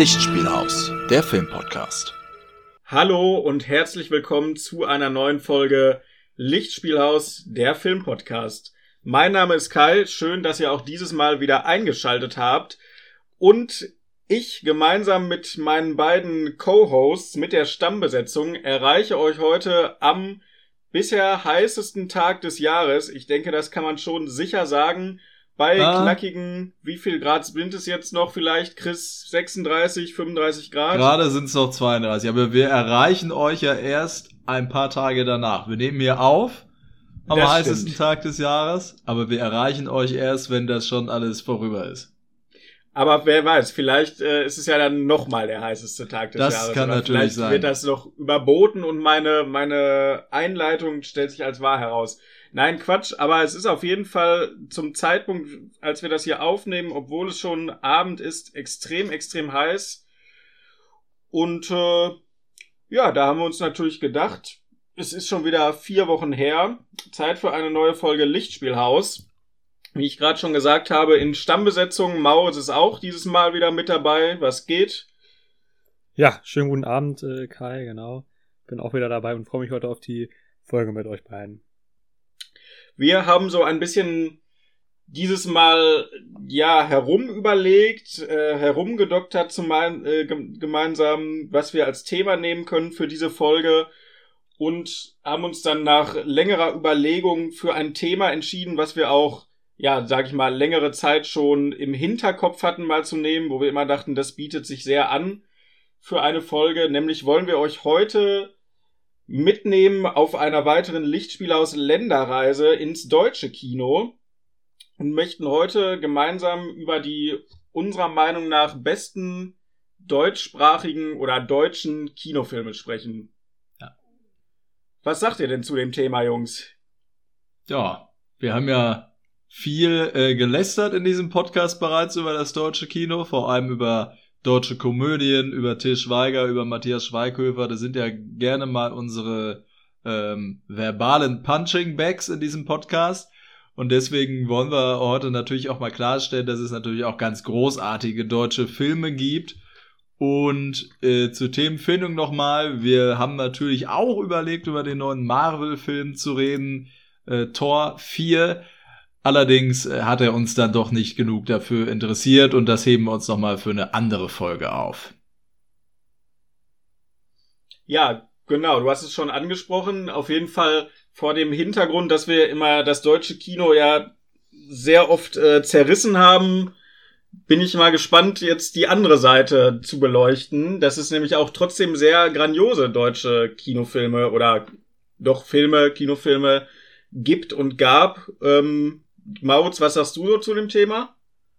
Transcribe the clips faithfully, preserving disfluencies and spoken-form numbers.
Lichtspielhaus, der Filmpodcast. Hallo und herzlich willkommen zu einer neuen Folge Lichtspielhaus, der Filmpodcast. Mein Name ist Kai, schön, dass ihr auch dieses Mal wieder eingeschaltet habt. Und ich gemeinsam mit meinen beiden Co-Hosts, mit der Stammbesetzung, erreiche euch heute am bisher heißesten Tag des Jahres. Ich denke, das kann man schon sicher sagen. Bei ah. knackigen, wie viel Grad sind es jetzt noch vielleicht, Chris? sechsunddreißig, fünfunddreißig Grad? Gerade sind es noch zweiunddreißig, aber wir erreichen euch ja erst ein paar Tage danach. Wir nehmen hier auf am das heißesten stimmt. Tag des Jahres, aber wir erreichen euch erst, wenn das schon alles vorüber ist. Aber wer weiß, vielleicht äh, ist es ja dann nochmal der heißeste Tag des das Jahres. Das kann Oder natürlich vielleicht sein. Wird das noch überboten und meine meine Einleitung stellt sich als wahr heraus. Nein, Quatsch, aber es ist auf jeden Fall zum Zeitpunkt, als wir das hier aufnehmen, obwohl es schon Abend ist, extrem, extrem heiß. Und äh, ja, da haben wir uns natürlich gedacht, es ist schon wieder vier Wochen her, Zeit für eine neue Folge Lichtspielhaus. Wie ich gerade schon gesagt habe, in Stammbesetzung, Mau ist es auch dieses Mal wieder mit dabei. Was geht? Ja, schönen guten Abend, äh, Kai, genau. Bin auch wieder dabei und freue mich heute auf die Folge mit euch beiden. Wir haben so ein bisschen dieses Mal ja herum überlegt, äh, herumgedoktert zumal, äh, gemeinsam, was wir als Thema nehmen können für diese Folge und haben uns dann nach längerer Überlegung für ein Thema entschieden, was wir auch, ja, sag ich mal, längere Zeit schon im Hinterkopf hatten, mal zu nehmen, wo wir immer dachten, das bietet sich sehr an für eine Folge. Nämlich wollen wir euch heute mitnehmen auf einer weiteren Lichtspielhaus-Länderreise ins deutsche Kino und möchten heute gemeinsam über die unserer Meinung nach besten deutschsprachigen oder deutschen Kinofilme sprechen. Ja. Was sagt ihr denn zu dem Thema, Jungs? Ja, wir haben ja viel äh, gelästert in diesem Podcast bereits über das deutsche Kino, vor allem über deutsche Komödien, über Til Schweiger, über Matthias Schweighöfer. Das sind ja gerne mal unsere ähm, verbalen Punching-Bags in diesem Podcast. Und deswegen wollen wir heute natürlich auch mal klarstellen, dass es natürlich auch ganz großartige deutsche Filme gibt. Und äh, zur Themenfindung nochmal, wir haben natürlich auch überlegt, über den neuen Marvel-Film zu reden, äh, Tor vier. Allerdings hat er uns dann doch nicht genug dafür interessiert und das heben wir uns nochmal für eine andere Folge auf. Ja, genau, du hast es schon angesprochen. Auf jeden Fall vor dem Hintergrund, dass wir immer das deutsche Kino ja sehr oft äh, zerrissen haben, bin ich mal gespannt, jetzt die andere Seite zu beleuchten. Das ist nämlich auch trotzdem sehr grandiose deutsche Kinofilme oder doch Filme, Kinofilme gibt und gab. Ähm, Maurits, was sagst du so zu dem Thema?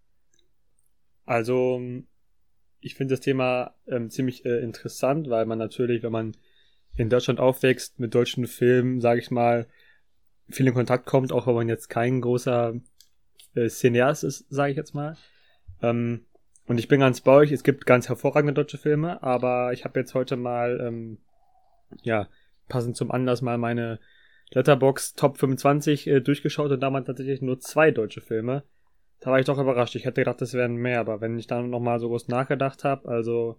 Also, ich finde das Thema ähm, ziemlich äh, interessant, weil man natürlich, wenn man in Deutschland aufwächst, mit deutschen Filmen, sage ich mal, viel in Kontakt kommt, auch wenn man jetzt kein großer äh, Cineast ist, sage ich jetzt mal. Ähm, und ich bin ganz bei euch, es gibt ganz hervorragende deutsche Filme, aber ich habe jetzt heute mal, ähm, ja, passend zum Anlass mal meine Letterboxd Top fünfundzwanzig äh, durchgeschaut und damals tatsächlich nur zwei deutsche Filme. Da war ich doch überrascht. Ich hätte gedacht, das wären mehr, aber wenn ich dann nochmal so groß nachgedacht habe, also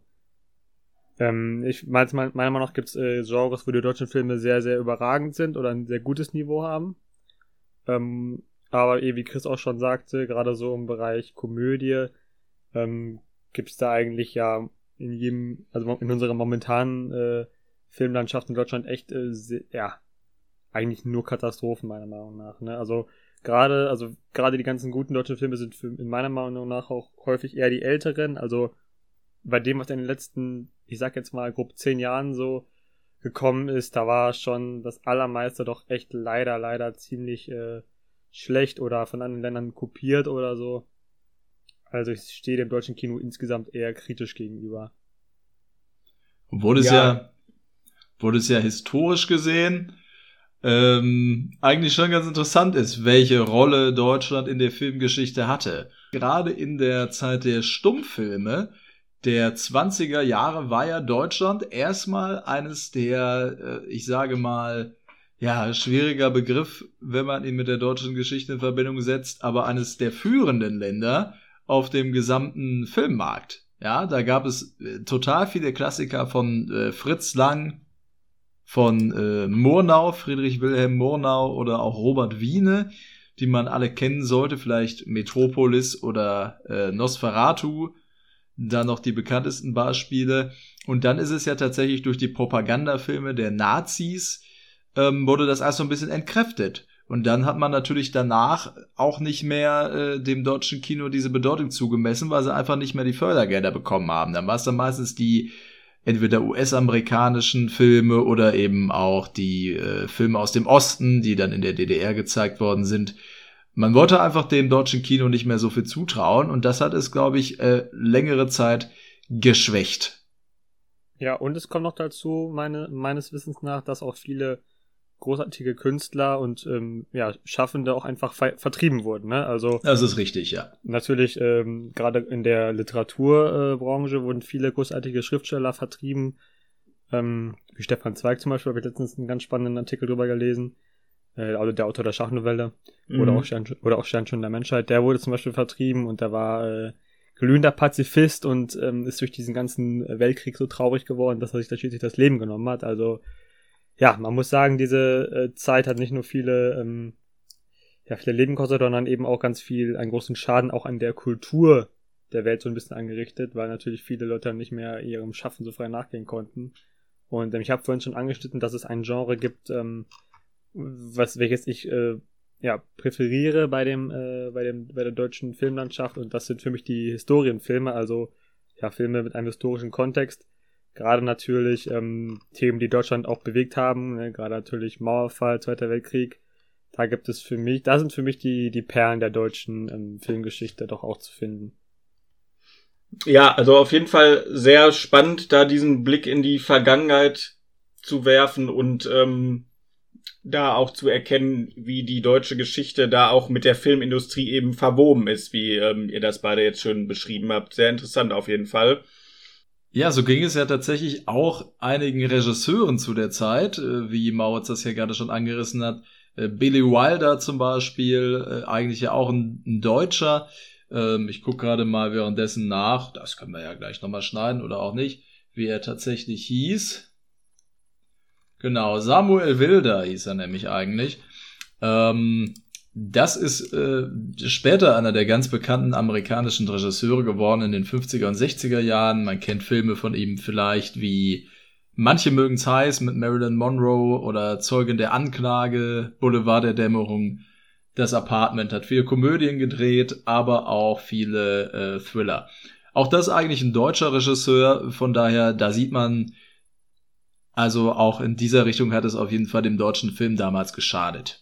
ähm, ich meiner Meinung nach gibt es äh, Genres, wo die deutschen Filme sehr, sehr überragend sind oder ein sehr gutes Niveau haben. Ähm, aber eh, wie Chris auch schon sagte, gerade so im Bereich Komödie ähm, gibt es da eigentlich ja in jedem, also in unserer momentanen äh, Filmlandschaft in Deutschland echt, äh, sehr, ja, eigentlich nur Katastrophen, meiner Meinung nach, ne? Also gerade, also gerade die ganzen guten deutschen Filme sind für, in meiner Meinung nach auch häufig eher die älteren. Also bei dem, was in den letzten, ich sag jetzt mal, grob zehn Jahren so gekommen ist, da war schon das Allermeiste doch echt leider, leider ziemlich äh, schlecht oder von anderen Ländern kopiert oder so. Also ich stehe dem deutschen Kino insgesamt eher kritisch gegenüber. Obwohl es ja, ja wurde es ja historisch gesehen ähm, eigentlich schon ganz interessant ist, welche Rolle Deutschland in der Filmgeschichte hatte. Gerade in der Zeit der Stummfilme der zwanziger Jahre war ja Deutschland erstmal eines der, äh, ich sage mal, ja, schwieriger Begriff, wenn man ihn mit der deutschen Geschichte in Verbindung setzt, aber eines der führenden Länder auf dem gesamten Filmmarkt. Ja, da gab es äh, total viele Klassiker von äh, Fritz Lang, von äh, Murnau, Friedrich Wilhelm Murnau oder auch Robert Wiene, die man alle kennen sollte, vielleicht Metropolis oder äh, Nosferatu, dann noch die bekanntesten Beispiele. Und dann ist es ja tatsächlich durch die Propagandafilme der Nazis, ähm, wurde das alles so ein bisschen entkräftet. Und dann hat man natürlich danach auch nicht mehr äh, dem deutschen Kino diese Bedeutung zugemessen, weil sie einfach nicht mehr die Fördergelder bekommen haben. Dann war es dann meistens die entweder U S-amerikanischen Filme oder eben auch die äh, Filme aus dem Osten, die dann in der D D R gezeigt worden sind. Man wollte einfach dem deutschen Kino nicht mehr so viel zutrauen und das hat es, glaube ich, äh, längere Zeit geschwächt. Ja, und es kommt noch dazu, meine, meines Wissens nach, dass auch viele großartige Künstler und ähm, ja, Schaffende auch einfach ver- vertrieben wurden. Ne? Also das ist richtig, ja. Natürlich, ähm, gerade in der Literaturbranche äh, wurden viele großartige Schriftsteller vertrieben. Ähm, wie Stefan Zweig zum Beispiel, habe ich letztens einen ganz spannenden Artikel drüber gelesen. Äh, also der Autor der Schachnovelle. Mhm. Oder auch Stern, oder auch Sternstunden der Menschheit. Der wurde zum Beispiel vertrieben und der war äh, glühender Pazifist und ähm, ist durch diesen ganzen Weltkrieg so traurig geworden, dass er sich da schließlich das Leben genommen hat. Also ja, man muss sagen, diese äh, Zeit hat nicht nur viele, ähm, ja, viele Leben gekostet, sondern eben auch ganz viel, einen großen Schaden auch an der Kultur der Welt so ein bisschen angerichtet, weil natürlich viele Leute nicht mehr ihrem Schaffen so frei nachgehen konnten. Und ähm, ich habe vorhin schon angeschnitten, dass es ein Genre gibt, ähm, was welches ich äh, ja präferiere bei dem äh, bei dem bei der deutschen Filmlandschaft, und das sind für mich die Historienfilme, also ja Filme mit einem historischen Kontext. Gerade natürlich ähm, Themen, die Deutschland auch bewegt haben, ne? Gerade natürlich Mauerfall, Zweiter Weltkrieg. Da gibt es für mich, da sind für mich die die Perlen der deutschen ähm, Filmgeschichte doch auch zu finden. Ja, also auf jeden Fall sehr spannend, da diesen Blick in die Vergangenheit zu werfen und ähm, da auch zu erkennen, wie die deutsche Geschichte da auch mit der Filmindustrie eben verwoben ist, wie ähm, ihr das beide jetzt schön beschrieben habt. Sehr interessant auf jeden Fall. Ja, so ging es ja tatsächlich auch einigen Regisseuren zu der Zeit, wie Maurits das hier gerade schon angerissen hat. Billy Wilder zum Beispiel, eigentlich ja auch ein, ein Deutscher. Ich gucke gerade mal währenddessen nach, das können wir ja gleich nochmal schneiden oder auch nicht, wie er tatsächlich hieß. Genau, Samuel Wilder hieß er nämlich eigentlich. Ähm, Das ist äh, später einer der ganz bekannten amerikanischen Regisseure geworden in den fünfziger und sechziger Jahren. Man kennt Filme von ihm vielleicht wie Manche mögen's heiß mit Marilyn Monroe oder Zeugin der Anklage, Boulevard der Dämmerung, Das Apartment, hat viele Komödien gedreht, aber auch viele äh, Thriller. Auch das ist eigentlich ein deutscher Regisseur, von daher, da sieht man, also auch in dieser Richtung hat es auf jeden Fall dem deutschen Film damals geschadet.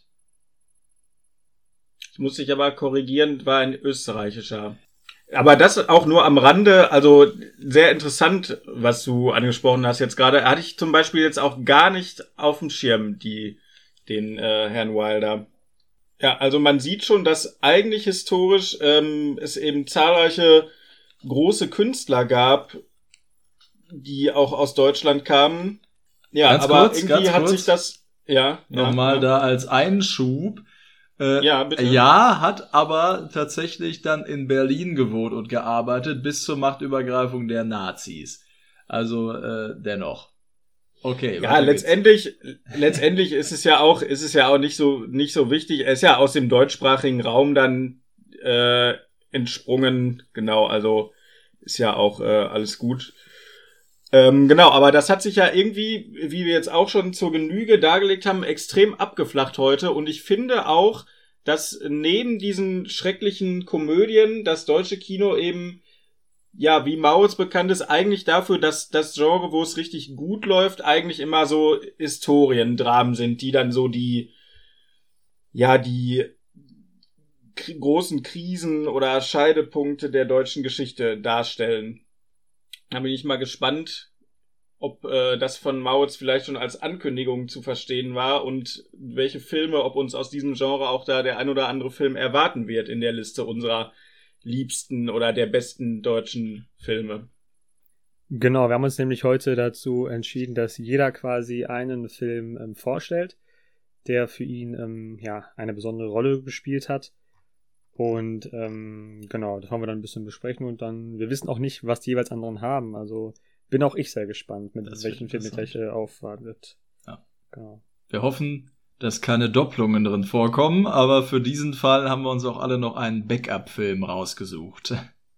Ich muss dich aber korrigieren, war ein österreichischer. Aber das auch nur am Rande, also sehr interessant, was du angesprochen hast jetzt gerade. Hatte ich zum Beispiel jetzt auch gar nicht auf dem Schirm, die, den äh, Herrn Wilder. Ja, also man sieht schon, dass eigentlich historisch ähm, es eben zahlreiche große Künstler gab, die auch aus Deutschland kamen. Ja, ganz aber kurz, irgendwie hat kurz. sich das... Ja, Nochmal ja, da als Einschub. Äh, ja, bitte. Ja, hat aber tatsächlich dann in Berlin gewohnt und gearbeitet bis zur Machtübergreifung der Nazis. Also äh, dennoch. Okay. Ja, letztendlich, letztendlich ist es ja auch, ist es ja auch nicht so, nicht so wichtig. Er ist ja aus dem deutschsprachigen Raum dann äh, entsprungen. Genau, also ist ja auch äh, alles gut. Ähm, genau, aber das hat sich ja irgendwie, wie wir jetzt auch schon zur Genüge dargelegt haben, extrem abgeflacht heute. Und ich finde auch, dass neben diesen schrecklichen Komödien das deutsche Kino eben, ja, wie Maurits bekannt ist, eigentlich dafür, dass das Genre, wo es richtig gut läuft, eigentlich immer so Historiendramen sind, die dann so die, ja, die k- großen Krisen oder Scheidepunkte der deutschen Geschichte darstellen. Da bin ich mal gespannt, ob äh, das von Maurits vielleicht schon als Ankündigung zu verstehen war und welche Filme, ob uns aus diesem Genre auch da der ein oder andere Film erwarten wird in der Liste unserer liebsten oder der besten deutschen Filme. Genau, wir haben uns nämlich heute dazu entschieden, dass jeder quasi einen Film ähm, vorstellt, der für ihn ähm, ja eine besondere Rolle gespielt hat. Und ähm, genau, das wollen wir dann ein bisschen besprechen und dann, wir wissen auch nicht, was die jeweils anderen haben. Also bin auch ich sehr gespannt, mit Das welchen wird Film ihr gleich äh, aufwartet. Ja. Genau. Wir hoffen, dass keine Doppelungen drin vorkommen, aber für diesen Fall haben wir uns auch alle noch einen Backup-Film rausgesucht.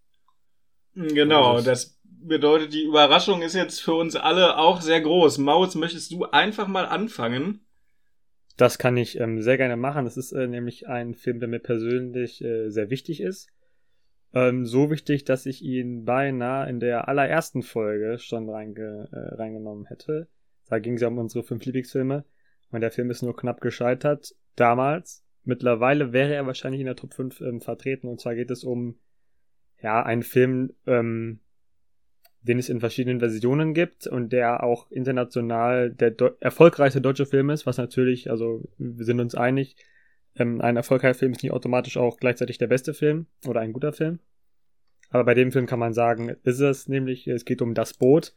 Genau, Also, das bedeutet, die Überraschung ist jetzt für uns alle auch sehr groß. Maus, möchtest du einfach mal anfangen? Das kann ich ähm, sehr gerne machen. Das ist äh, nämlich ein Film, der mir persönlich äh, sehr wichtig ist. Ähm, so wichtig, dass ich ihn beinahe in der allerersten Folge schon reinge äh, reingenommen hätte. Da ging es ja um unsere fünf Lieblingsfilme. Und der Film ist nur knapp gescheitert. Damals. Mittlerweile wäre er wahrscheinlich in der Top fünf ähm, vertreten. Und zwar geht es um ja einen Film, ähm, den es in verschiedenen Versionen gibt und der auch international der do- erfolgreichste deutsche Film ist, was natürlich, also wir sind uns einig, ähm, ein erfolgreicher Film ist nicht automatisch auch gleichzeitig der beste Film oder ein guter Film. Aber bei dem Film kann man sagen, ist es nämlich, es geht um Das Boot.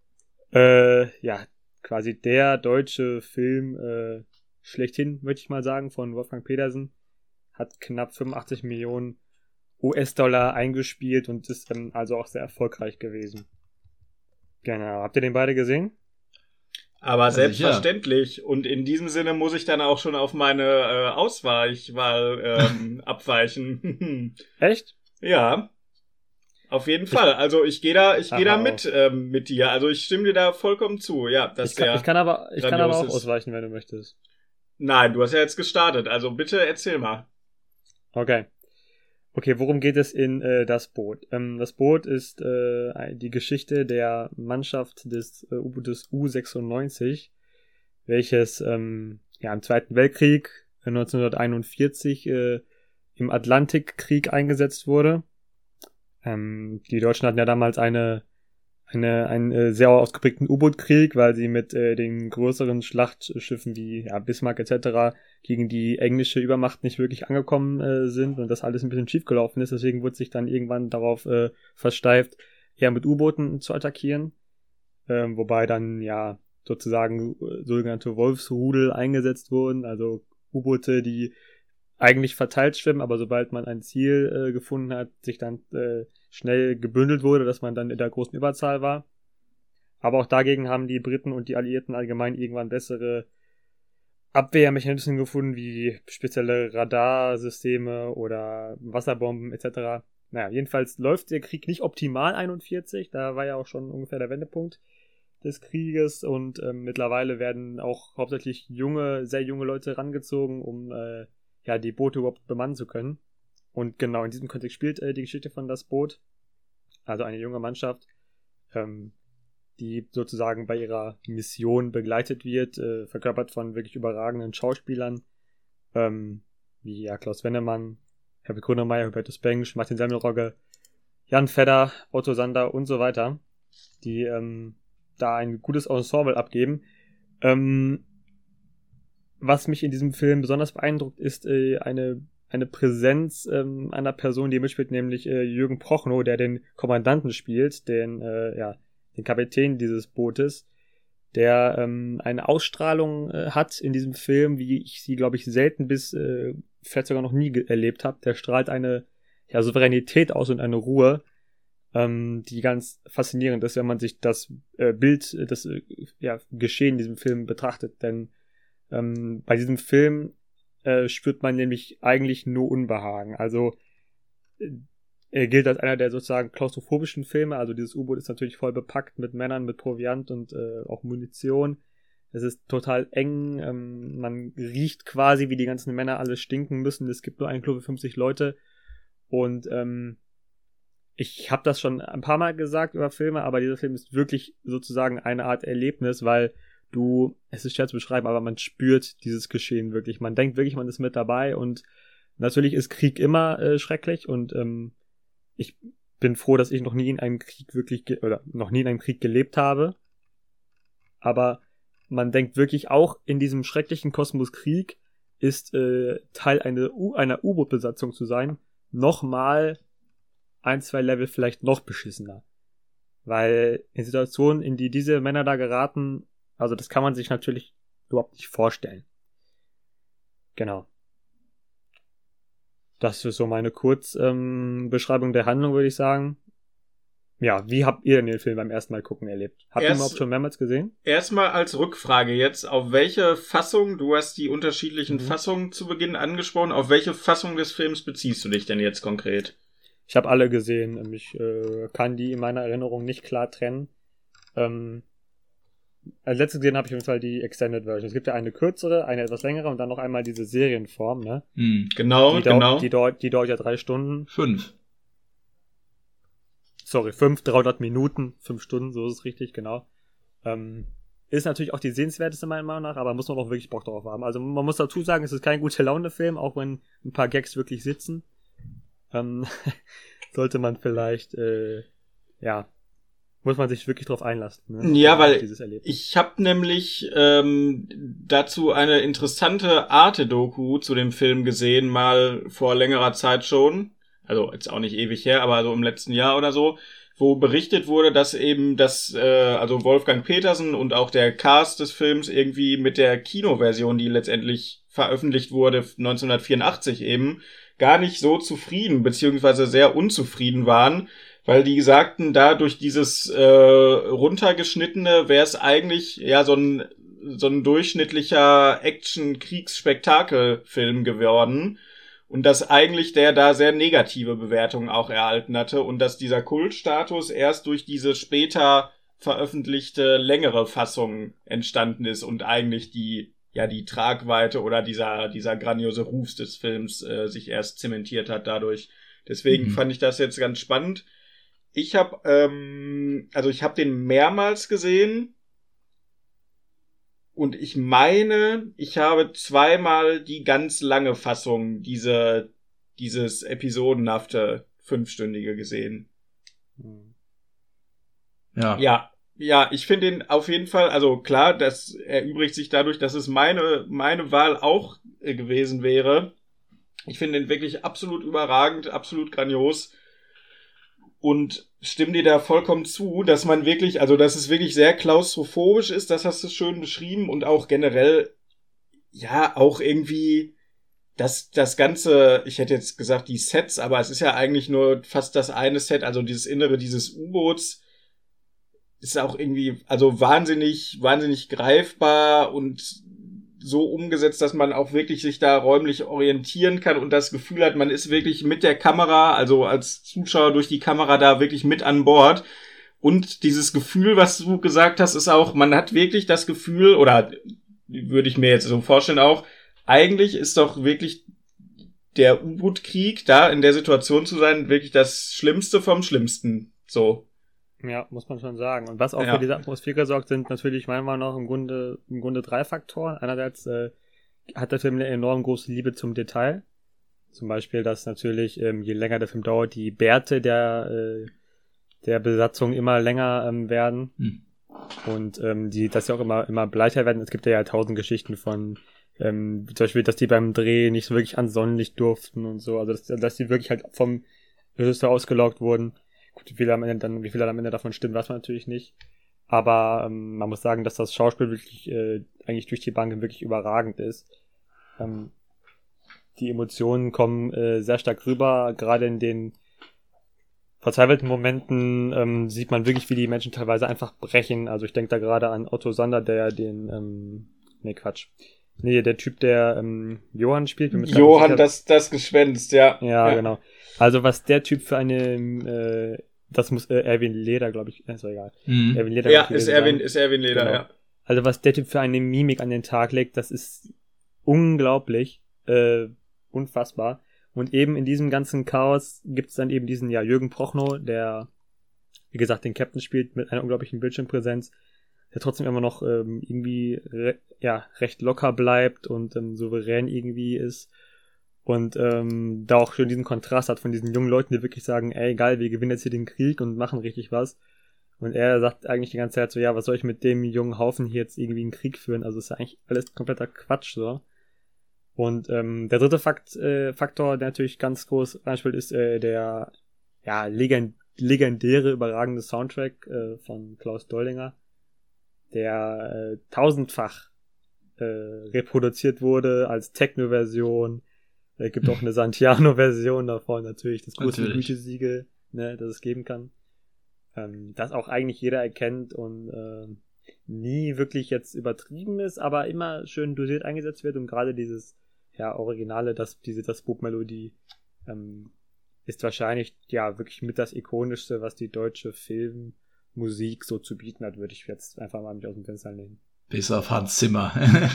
Äh, ja, quasi der deutsche Film äh, schlechthin, würde ich mal sagen, von Wolfgang Petersen. Hat knapp fünfundachtzig Millionen U S-Dollar eingespielt und ist ähm, also auch sehr erfolgreich gewesen. Genau. Habt ihr den beide gesehen? Aber Also, selbstverständlich. Und in diesem Sinne muss ich dann auch schon auf meine äh, Ausweichwahl ähm, abweichen. Echt? Ja. Auf jeden Fall. Also ich gehe da, ich gehe da Aha, mit ähm, mit dir. Also ich stimme dir da vollkommen zu. Ja, das Ich kann, der ich kann aber, ich kann aber auch grandios ist. ausweichen, wenn du möchtest. Nein, du hast ja jetzt gestartet. Also bitte erzähl mal. Okay. Okay, worum geht es in äh, Das Boot? Ähm, das Boot ist äh, die Geschichte der Mannschaft des äh, U-Bootes U sechsundneunzig, welches ähm, ja, im Zweiten Weltkrieg äh, neunzehnhunderteinundvierzig äh, im Atlantikkrieg eingesetzt wurde. Ähm, die Deutschen hatten ja damals eine, eine, einen äh, sehr ausgeprägten U-Boot-Krieg, weil sie mit äh, den größeren Schlachtschiffen wie ja, Bismarck et cetera gegen die englische Übermacht nicht wirklich angekommen äh, sind und das alles ein bisschen schief gelaufen ist. Deswegen wurde sich dann irgendwann darauf äh, versteift, eher mit U-Booten zu attackieren. Ähm, wobei dann ja sozusagen äh, sogenannte Wolfsrudel eingesetzt wurden, also U-Boote, die eigentlich verteilt schwimmen, aber sobald man ein Ziel äh, gefunden hat, sich dann äh, schnell gebündelt wurde, dass man dann in der großen Überzahl war. Aber auch dagegen haben die Briten und die Alliierten allgemein irgendwann bessere Abwehrmechanismen gefunden, wie spezielle Radarsysteme oder Wasserbomben et cetera. Naja, jedenfalls läuft der Krieg nicht optimal einundvierzig, da war ja auch schon ungefähr der Wendepunkt des Krieges und ähm, mittlerweile werden auch hauptsächlich junge, sehr junge Leute rangezogen, um äh, ja die Boote überhaupt bemannen zu können. Und genau in diesem Kontext spielt äh, die Geschichte von Das Boot, also eine junge Mannschaft, ähm, die sozusagen bei ihrer Mission begleitet wird, äh, verkörpert von wirklich überragenden Schauspielern, ähm, wie ja Klaus Wennemann, Herbert Grönemeyer, Hubertus Bengsch, Martin Semmelrogge, Jan Fedder, Otto Sander und so weiter, die ähm, da ein gutes Ensemble abgeben. Ähm, was mich in diesem Film besonders beeindruckt, ist äh, eine eine Präsenz ähm, einer Person, die mitspielt, nämlich äh, Jürgen Prochnow, der den Kommandanten spielt, den äh, ja den Kapitän dieses Bootes, der ähm, eine Ausstrahlung äh, hat in diesem Film, wie ich sie, glaube ich, selten bis äh, vielleicht sogar noch nie ge- erlebt habe. Der strahlt eine ja, Souveränität aus und eine Ruhe, ähm, die ganz faszinierend ist, wenn man sich das äh, Bild, das äh, ja, Geschehen in diesem Film betrachtet. Denn ähm, bei diesem Film äh, spürt man nämlich eigentlich nur Unbehagen. Also äh, er gilt als einer der sozusagen klaustrophobischen Filme. Also dieses U-Boot ist natürlich voll bepackt mit Männern, mit Proviant und äh, auch Munition. Es ist total eng. Ähm, man riecht quasi, wie die ganzen Männer alle stinken müssen. Es gibt nur einen Klo für fünfzig Leute. Und ähm, ich habe das schon ein paar Mal gesagt über Filme, aber dieser Film ist wirklich sozusagen eine Art Erlebnis, weil du, es ist schwer zu beschreiben, aber man spürt dieses Geschehen wirklich. Man denkt wirklich, man ist mit dabei und natürlich ist Krieg immer äh, schrecklich und ähm, ich bin froh, dass ich noch nie in einem Krieg wirklich, ge- oder noch nie in einem Krieg gelebt habe. Aber man denkt wirklich auch, in diesem schrecklichen Kosmos Krieg ist äh, Teil eine U- einer U-Boot-Besatzung zu sein, nochmal ein, zwei Level vielleicht noch beschissener. Weil in Situationen, in die diese Männer da geraten, also das kann man sich natürlich überhaupt nicht vorstellen. Genau. Das ist so meine Kurzbeschreibung ähm, der Handlung, würde ich sagen. Ja, wie habt ihr denn den Film beim ersten Mal gucken erlebt? Habt ihr ihn überhaupt schon mehrmals gesehen? Erstmal als Rückfrage jetzt, auf welche Fassung, du hast die unterschiedlichen mhm. Fassungen zu Beginn angesprochen, auf welche Fassung des Films beziehst du dich denn jetzt konkret? Ich habe alle gesehen. Ich äh, kann die in meiner Erinnerung nicht klar trennen. Ähm, als letztes gesehen habe ich auf jeden Fall die Extended Version. Es gibt ja eine kürzere, eine etwas längere und dann noch einmal diese Serienform, ne? Mhm. Genau, die genau. Dauert, die, dauert, die dauert ja drei Stunden. Fünf. Sorry, fünf, dreihundert Minuten, fünf Stunden, so ist es richtig, genau. Ähm, ist natürlich auch die sehenswerteste meiner Meinung nach, aber muss man auch wirklich Bock drauf haben. Also man muss dazu sagen, es ist kein guter Laune-Film, auch wenn ein paar Gags wirklich sitzen. Ähm, sollte man vielleicht, äh, ja, muss man sich wirklich drauf einlassen. Ne? Ja, weil ich habe nämlich ähm, dazu eine interessante Arte-Doku zu dem Film gesehen, mal vor längerer Zeit schon. Also jetzt auch nicht ewig her, aber so im letzten Jahr oder so, wo berichtet wurde, dass eben das, äh, also Wolfgang Petersen und auch der Cast des Films irgendwie mit der Kinoversion, die letztendlich veröffentlicht wurde, neunzehnhundertvierundachtzig eben, gar nicht so zufrieden, beziehungsweise sehr unzufrieden waren, weil die sagten, da durch dieses äh, runtergeschnittene wäre es eigentlich ja so ein so ein durchschnittlicher Action-Kriegs-Spektakel-Film geworden. Und dass eigentlich der da sehr negative Bewertungen auch erhalten hatte und dass dieser Kultstatus erst durch diese später veröffentlichte längere Fassung entstanden ist und eigentlich die ja die Tragweite oder dieser dieser grandiose Ruf des Films äh, sich erst zementiert hat dadurch. Deswegen mhm. fand ich das jetzt ganz spannend. Ich habe ähm, also ich habe den mehrmals gesehen. Und ich meine, ich habe zweimal die ganz lange Fassung, diese, dieses episodenhafte fünfstündige gesehen. Ja. Ja, ja, ich finde ihn auf jeden Fall, also klar, das erübrigt sich dadurch, dass es meine, meine Wahl auch äh, gewesen wäre. Ich finde ihn wirklich absolut überragend, absolut grandios. Und stimme dir da vollkommen zu, dass man wirklich, also dass es wirklich sehr klaustrophobisch ist, das hast du schön beschrieben und auch generell, ja, auch irgendwie das, das ganze, ich hätte jetzt gesagt die Sets, aber es ist ja eigentlich nur fast das eine Set, also dieses Innere dieses U-Boots ist auch irgendwie, also wahnsinnig, wahnsinnig greifbar und so umgesetzt, dass man auch wirklich sich da räumlich orientieren kann und das Gefühl hat, man ist wirklich mit der Kamera, also als Zuschauer durch die Kamera da wirklich mit an Bord. Und dieses Gefühl, was du gesagt hast, ist auch, man hat wirklich das Gefühl, oder würde ich mir jetzt so vorstellen auch, eigentlich ist doch wirklich der U-Boot-Krieg, da in der Situation zu sein, wirklich das Schlimmste vom Schlimmsten. So. Ja, muss man schon sagen. Und was auch ja. für diese Atmosphäre sorgt, sind natürlich meiner Meinung nach im Grunde, im Grunde drei Faktoren. Einerseits äh, hat der Film eine enorm große Liebe zum Detail. Zum Beispiel, dass natürlich, ähm, je länger der Film dauert, die Bärte der, äh, der Besatzung immer länger ähm, werden. Hm. Und ähm, die, dass sie auch immer, immer bleicher werden. Es gibt ja, ja tausend Geschichten von, ähm, zum Beispiel, dass die beim Dreh nicht so wirklich ans Sonnenlicht durften und so. Also, dass, dass die wirklich halt vom Regisseur ausgelockt wurden. Gut, wie viel am Ende dann, wie viel am Ende davon stimmt, weiß man natürlich nicht. Aber ähm, man muss sagen, dass das Schauspiel wirklich äh, eigentlich durch die Bank wirklich überragend ist. Ähm, die Emotionen kommen äh, sehr stark rüber. Gerade in den verzweifelten Momenten ähm, sieht man wirklich, wie die Menschen teilweise einfach brechen. Also ich denke da gerade an Otto Sander, der den, ähm, nee Quatsch, nee, der Typ, der ähm, Johann spielt. Johann, das, das Gespenst, ja. ja. Ja, genau. Also was der Typ für eine, äh, das muss äh, Erwin Leder, glaube ich, ist egal. Mhm. Erwin Leder, ja, ist Erwin, ist Erwin Leder, genau. Ja. Also was der Typ für eine Mimik an den Tag legt, das ist unglaublich, äh, unfassbar. Und eben in diesem ganzen Chaos gibt's dann eben diesen, ja, Jürgen Prochnow, der, wie gesagt, den Captain spielt mit einer unglaublichen Bildschirmpräsenz, der trotzdem immer noch ähm, irgendwie, re- ja, recht locker bleibt und ähm, souverän irgendwie ist. Und ähm, da auch schon diesen Kontrast hat von diesen jungen Leuten, die wirklich sagen, ey, geil, wir gewinnen jetzt hier den Krieg und machen richtig was. Und er sagt eigentlich die ganze Zeit so, ja, was soll ich mit dem jungen Haufen hier jetzt irgendwie einen Krieg führen? Also ist ja eigentlich alles kompletter Quatsch, so. Und ähm, der dritte Fakt, äh, Faktor, der natürlich ganz groß reinspielt, ist äh, der ja legend- legendäre, überragende Soundtrack äh, von Klaus Doldinger, der äh, tausendfach äh, reproduziert wurde als Techno-Version, Es gibt auch eine Santiano-Version davon, natürlich, das große Natürlich. Gütesiegel, ne, das es geben kann. Ähm, das auch eigentlich jeder erkennt und äh, nie wirklich jetzt übertrieben ist, aber immer schön dosiert eingesetzt wird und gerade dieses, ja, Originale, das, diese, das Buchmelodie, ähm, ist wahrscheinlich, ja, wirklich mit das ikonischste, was die deutsche Filmmusik so zu bieten hat, würde ich jetzt einfach mal mich aus dem Fenster lehnen. Bis auf Hans Zimmer.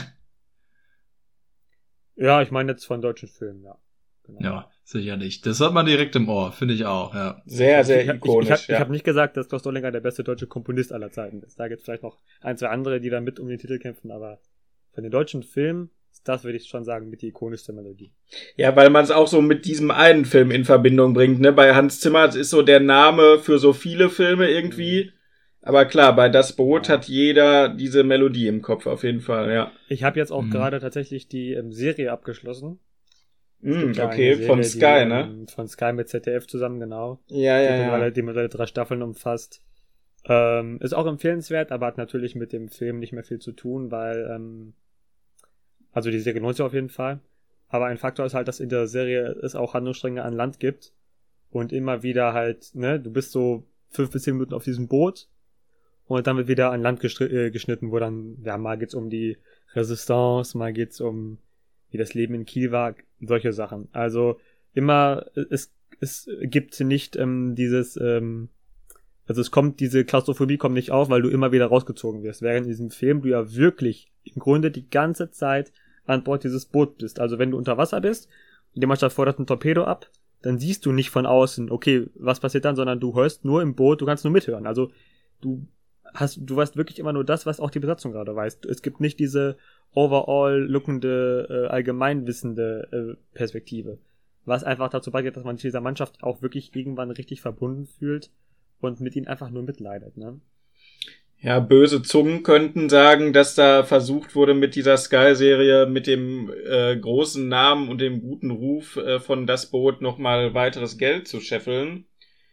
Ja, ich meine jetzt von deutschen Filmen, ja. Genau. Ja, sicherlich. Das hat man direkt im Ohr, finde ich auch, ja. Sehr, sehr ich, ich, ikonisch, Ich, ich habe ja. hab nicht gesagt, dass Klaus Dollinger der beste deutsche Komponist aller Zeiten ist. Da gibt es vielleicht noch ein, zwei andere, die da mit um den Titel kämpfen, aber von den deutschen Filmen ist das, würde ich schon sagen, mit die ikonischste Melodie. Ja, weil man es auch so mit diesem einen Film in Verbindung bringt, ne? Bei Hans Zimmer ist so der Name für so viele Filme irgendwie. Mhm. Aber klar, bei Das Boot ja. hat jeder diese Melodie im Kopf, auf jeden Fall, ja. Ich habe jetzt auch Mhm. gerade tatsächlich die ähm, Serie abgeschlossen. Mm, Ja, okay, Serie, von die, Sky, ähm, ne? Von Sky mit Z D F zusammen, genau. Ja, ja, die ja. Mittlerweile, die mittlerweile drei Staffeln umfasst. Ähm, ist auch empfehlenswert, aber hat natürlich mit dem Film nicht mehr viel zu tun, weil, ähm, also die Serie lohnt sich auf jeden Fall. Aber ein Faktor ist halt, dass in der Serie es auch Handlungsstränge an Land gibt und immer wieder halt, ne, du bist so fünf bis zehn Minuten auf diesem Boot und dann wird wieder an Land gestri- äh, geschnitten, wo dann, ja, mal geht's um die Resistance, mal geht's um, wie das Leben in Kiel war, solche Sachen. Also immer, es, es gibt nicht ähm, dieses, ähm, also es kommt, diese Klaustrophobie kommt nicht auf, weil du immer wieder rausgezogen wirst. Während in diesem Film du ja wirklich im Grunde die ganze Zeit an Bord dieses Boot bist. Also wenn du unter Wasser bist und die Mannschaft fordert ein Torpedo ab, dann siehst du nicht von außen, okay, was passiert dann, sondern du hörst nur im Boot, du kannst nur mithören. Also du hast, du weißt wirklich immer nur das, was auch die Besatzung gerade weiß. Es gibt nicht diese overall lookende, äh, allgemeinwissende äh, Perspektive. Was einfach dazu beiträgt, dass man sich dieser Mannschaft auch wirklich irgendwann richtig verbunden fühlt und mit ihnen einfach nur mitleidet, ne? Ja, böse Zungen könnten sagen, dass da versucht wurde, mit dieser Sky-Serie, mit dem äh, großen Namen und dem guten Ruf äh, von Das Boot nochmal weiteres Geld zu scheffeln.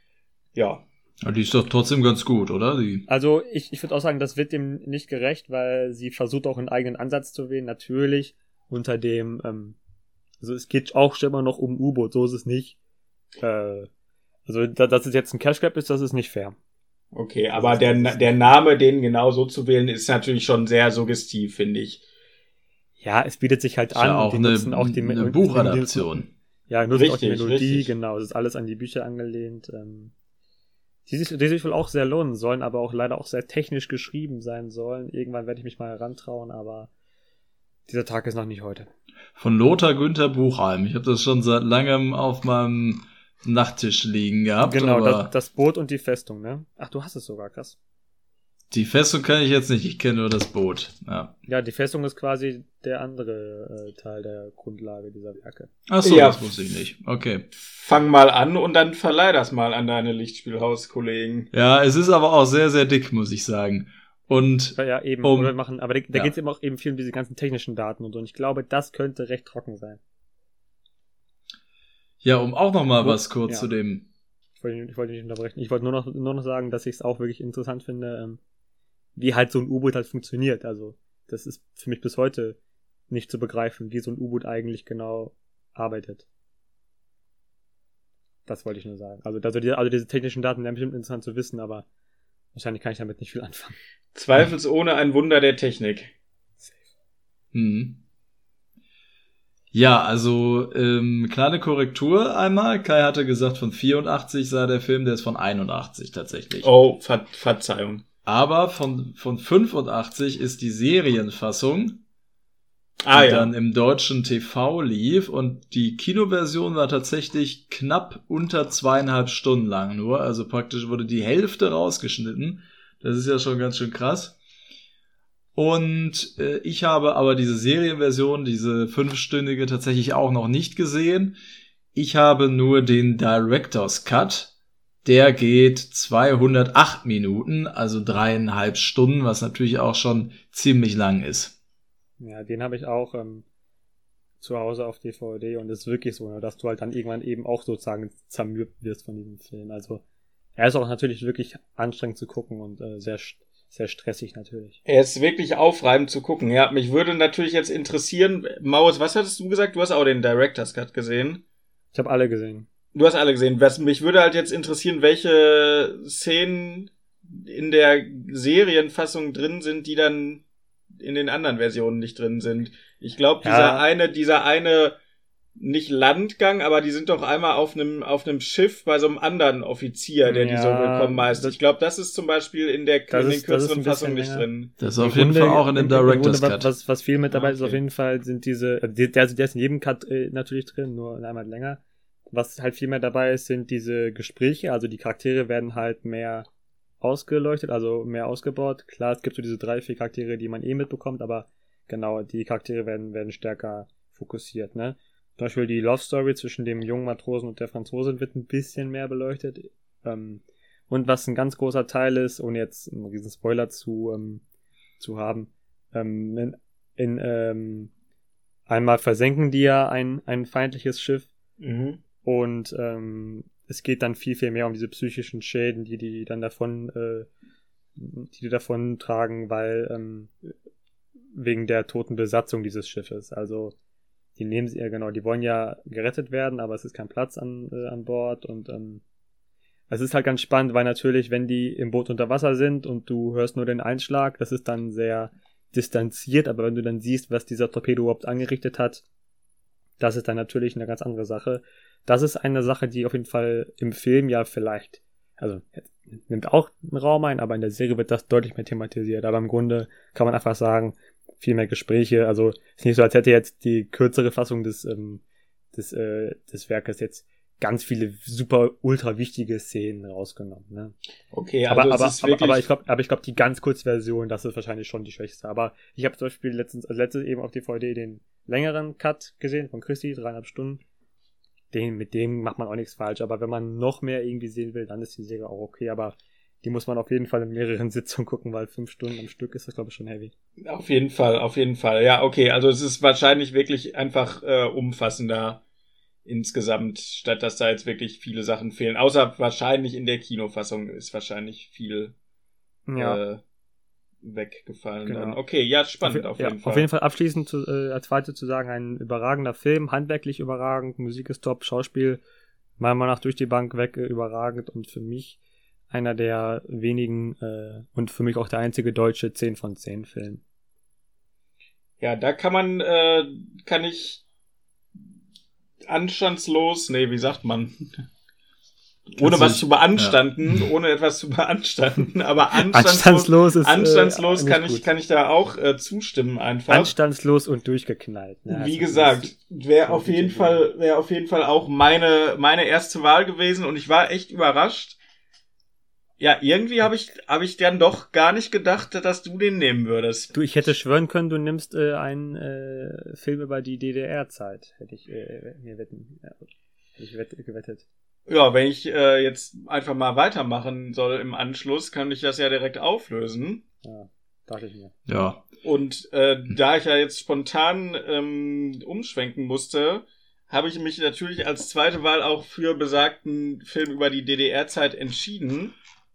Ja. Ja, die ist doch trotzdem ganz gut, oder? Die Also ich, ich würde auch sagen, das wird dem nicht gerecht, weil sie versucht auch einen eigenen Ansatz zu wählen, natürlich unter dem, ähm, also es geht auch schon immer noch um U-Boot, so ist es nicht. Äh, also da, dass es jetzt ein Cash Grab ist, das ist nicht fair. Okay, aber der, der Name, den genau so zu wählen, ist natürlich schon sehr suggestiv, finde ich. Ja, es bietet sich halt ist an. ja auch die eine, nutzen auch die eine die, Buchadaption. Die, ja, nutzen richtig, auch die Melodie, richtig. genau, es ist alles an die Bücher angelehnt. Ähm, die, sich, die sich wohl auch sehr lohnen sollen, aber auch leider auch sehr technisch geschrieben sein sollen. Irgendwann werde ich mich mal herantrauen, aber dieser Tag ist noch nicht heute. Von Lothar Günther Buchheim. Ich habe das schon seit langem auf meinem Nachttisch liegen gehabt. Genau, aber das, das Boot und die Festung, ne? Ach, du hast es sogar, krass. Die Festung kann ich jetzt nicht, ich kenne nur das Boot. Ja, Ja, die Festung ist quasi der andere äh, Teil der Grundlage dieser Werke. ach so, Ja. das wusste ich nicht. Okay. Fang mal an und dann verleih das mal an deine Lichtspielhauskollegen. Ja, es ist aber auch sehr, sehr dick, muss ich sagen. Und Ja, ja eben, Um- oder machen, aber da, da ja. geht es eben auch eben viel um diese ganzen technischen Daten und so. Und ich glaube, das könnte recht trocken sein. ja, um auch noch mal Wo- was kurz ja. zu dem. Ich wollte, ich wollte nicht unterbrechen. Ich wollte nur noch, nur noch sagen, dass ich es auch wirklich interessant finde, ähm, wie halt so ein U-Boot halt funktioniert. Also, das ist für mich bis heute nicht zu begreifen, wie so ein U-Boot eigentlich genau arbeitet. Das wollte ich nur sagen. Also, also, die, also diese technischen Daten wären bestimmt interessant zu wissen, aber wahrscheinlich kann ich damit nicht viel anfangen. Zweifelsohne ein Wunder der Technik. Hm. Ja, also ähm, kleine Korrektur einmal. Kai hatte gesagt, von vierundachtzig sei der Film, der ist von einundachtzig tatsächlich. Oh, Ver Verzeihung. Aber von, von fünfundachtzig ist die Serienfassung, Ah die ja. dann im deutschen T V lief, und die Kinoversion war tatsächlich knapp unter zweieinhalb Stunden lang nur, also praktisch wurde die Hälfte rausgeschnitten. Das ist ja schon ganz schön krass. Und äh, ich habe aber diese Serienversion, diese fünfstündige, tatsächlich auch noch nicht gesehen. Ich habe nur den Director's Cut. Der geht zweihundertacht Minuten, also dreieinhalb Stunden, was natürlich auch schon ziemlich lang ist. Ja, den habe ich auch ähm, zu Hause auf D V D und es ist wirklich so, ne, dass du halt dann irgendwann eben auch sozusagen zermürbt wirst von diesem Film. Also er ist auch natürlich wirklich anstrengend zu gucken und äh, sehr sehr stressig natürlich. Er ist wirklich aufreibend zu gucken. Ja, mich würde natürlich jetzt interessieren, Maus, was hattest du gesagt? Du hast auch den Director's Cut gesehen. Ich habe alle gesehen. Du hast alle gesehen. Was, mich würde halt jetzt interessieren, welche Szenen in der Serienfassung drin sind, die dann in den anderen Versionen nicht drin sind. Ich glaube, dieser Ja. eine, dieser eine, nicht Landgang, aber die sind doch einmal auf einem auf einem Schiff bei so einem anderen Offizier, der die so Ja, willkommen heißt. das- Ich glaube, das ist zum Beispiel in der Das in den ist- das ist kürzeren ein bisschen Fassungen nicht länger. drin. Das ist Im auf jeden Grunde- Fall auch in dem im- im Grunde, Director's was- Cut. Was, was viel mit dabei Ah, ist, auf okay. jeden Fall sind diese, also der, der ist in jedem Cut äh, natürlich drin, nur einmal länger. Was halt viel mehr dabei ist, sind diese Gespräche, also die Charaktere werden halt mehr ausgeleuchtet, also mehr ausgebaut. Klar, es gibt so diese drei, vier Charaktere, die man eh mitbekommt, aber genau, die Charaktere werden, werden stärker fokussiert, ne? Zum Beispiel die Love Story zwischen dem jungen Matrosen und der Franzosin wird ein bisschen mehr beleuchtet. Ähm, und was ein ganz großer Teil ist, ohne jetzt einen riesen Spoiler zu, ähm, zu haben, ähm, in, in ähm, einmal versenken die ja ein, ein feindliches Schiff Mhm. und ähm, es geht dann viel, viel mehr um diese psychischen Schäden, die die dann davon, äh, die die davon tragen, weil ähm, wegen der toten Besatzung dieses Schiffes. Also die nehmen sie ja genau, die wollen ja gerettet werden, aber es ist kein Platz an, äh, an Bord und ähm, es ist halt ganz spannend, weil natürlich, wenn die im Boot unter Wasser sind und du hörst nur den Einschlag, das ist dann sehr distanziert, aber wenn du dann siehst, was dieser Torpedo überhaupt angerichtet hat, das ist dann natürlich eine ganz andere Sache. Das ist eine Sache, die auf jeden Fall im Film ja vielleicht, also nimmt auch einen Raum ein, aber in der Serie wird das deutlich mehr thematisiert. Aber im Grunde kann man einfach sagen, viel mehr Gespräche. Also ist nicht so, als hätte jetzt die kürzere Fassung des ähm, des äh, des Werkes jetzt ganz viele super ultra wichtige Szenen rausgenommen. Ne? Okay, also aber es aber, ist aber wirklich aber ich glaube, aber ich glaube die ganz kurze Version, das ist wahrscheinlich schon die schwächste. Aber ich habe zum Beispiel letztens, also letztes eben auf D V D den längeren Cut gesehen von Christi, dreieinhalb Stunden. Den, mit dem macht man auch nichts falsch. Aber wenn man noch mehr irgendwie sehen will, dann ist die Serie auch okay. Aber die muss man auf jeden Fall in mehreren Sitzungen gucken, weil fünf Stunden am Stück ist das, glaube ich, schon heavy. auf jeden Fall, auf jeden Fall. Ja, okay, also es ist wahrscheinlich wirklich einfach äh, umfassender insgesamt, statt dass da jetzt wirklich viele Sachen fehlen. Außer wahrscheinlich in der Kinofassung ist wahrscheinlich viel Ja. äh, weggefallen. Genau. Dann. Okay, ja, spannend auf, ja, jeden Fall. Auf jeden Fall abschließend zu, äh, als Fazit zu sagen, ein überragender Film, handwerklich überragend, Musik ist top, Schauspiel meiner Meinung nach durch die Bank weg äh, überragend und für mich einer der wenigen äh, und für mich auch der einzige deutsche zehn von zehn Film. Ja, da kann man, äh, kann ich anstandslos, nee, wie sagt man? Ohne was sich- zu beanstanden, ohne etwas zu beanstanden, aber anstandslos, Anstandslos ist anstandslos äh, kann nicht ich, gut. kann ich da auch äh, zustimmen einfach. Anstandslos und durchgeknallt. Ne? Wie Also, gesagt, wäre das- auf jeden Fall, wäre auf jeden Fall auch meine, meine erste Wahl gewesen und ich war echt überrascht. Ja, irgendwie habe ich, habe ich dann doch gar nicht gedacht, dass du den nehmen würdest. Du, ich hätte schwören können, du nimmst äh, einen äh, Film über die D D R-Zeit. Hätte ich äh, mir wetten, ja, hätte ich wett, gewettet. Ja, wenn ich äh, jetzt einfach mal weitermachen soll im Anschluss, kann ich das ja direkt auflösen. Ja, dachte ich mir. Ja. Und äh, da ich ja jetzt spontan ähm, umschwenken musste, habe ich mich natürlich als zweite Wahl auch für besagten Film über die D D R-Zeit entschieden.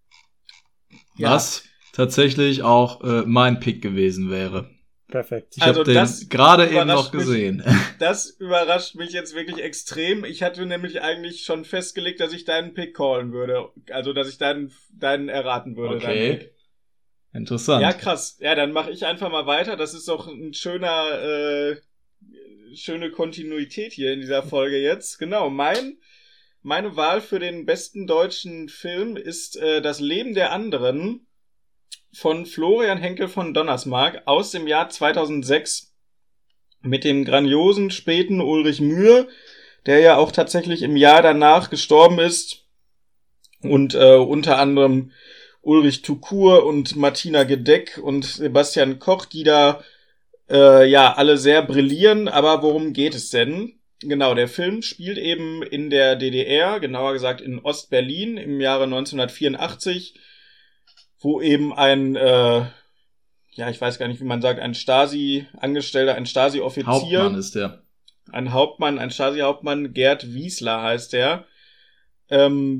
Ja. Was tatsächlich auch äh, mein Pick gewesen wäre. Perfekt. Ich Also habe den das gerade eben überrascht noch gesehen. Das überrascht mich jetzt wirklich extrem. Ich hatte nämlich eigentlich schon festgelegt, dass ich deinen Pick callen würde. Also, dass ich deinen, deinen erraten würde. deinen Okay. Pick. Interessant. Ja, krass. Ja, dann mache ich einfach mal weiter. Das ist doch ein schöner, äh, schöne Kontinuität hier in dieser Folge jetzt. Genau, mein, meine Wahl für den besten deutschen Film ist äh, Das Leben der anderen von Florian Henkel von Donnersmarck aus dem Jahr zweitausendsechs mit dem grandiosen späten Ulrich Mühe, der ja auch tatsächlich im Jahr danach gestorben ist und äh, unter anderem Ulrich Tukur und Martina Gedeck und Sebastian Koch, die da äh, ja alle sehr brillieren. Aber worum geht es denn? Genau, der Film spielt eben in der D D R, genauer gesagt in Ostberlin im Jahre neunzehnhundertvierundachtzig, wo eben ein, äh, ja, ich weiß gar nicht, wie man sagt, ein Stasi-Angestellter, ein Stasi-Offizier, Hauptmann ist der. ein Hauptmann, ein Stasi-Hauptmann, Gerd Wiesler heißt er, ähm,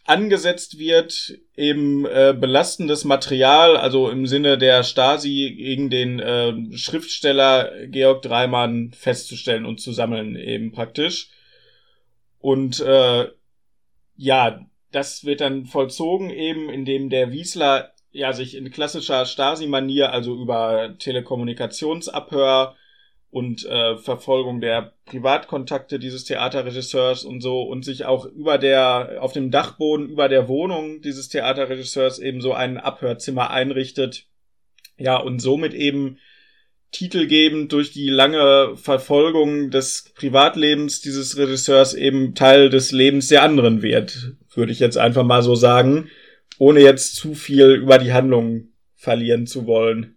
angesetzt wird, eben äh, belastendes Material, also im Sinne der Stasi gegen den äh, Schriftsteller Georg Dreimann festzustellen und zu sammeln eben praktisch. Und äh, ja, das wird dann vollzogen eben, indem der Wiesler ja sich in klassischer Stasi-Manier, also über Telekommunikationsabhör und äh, Verfolgung der Privatkontakte dieses Theaterregisseurs und so und sich auch über der, auf dem Dachboden über der Wohnung dieses Theaterregisseurs eben so ein Abhörzimmer einrichtet. Ja, und somit eben titelgebend durch die lange Verfolgung des Privatlebens dieses Regisseurs eben Teil des Lebens der anderen wird, würde ich jetzt einfach mal so sagen, ohne jetzt zu viel über die Handlung verlieren zu wollen.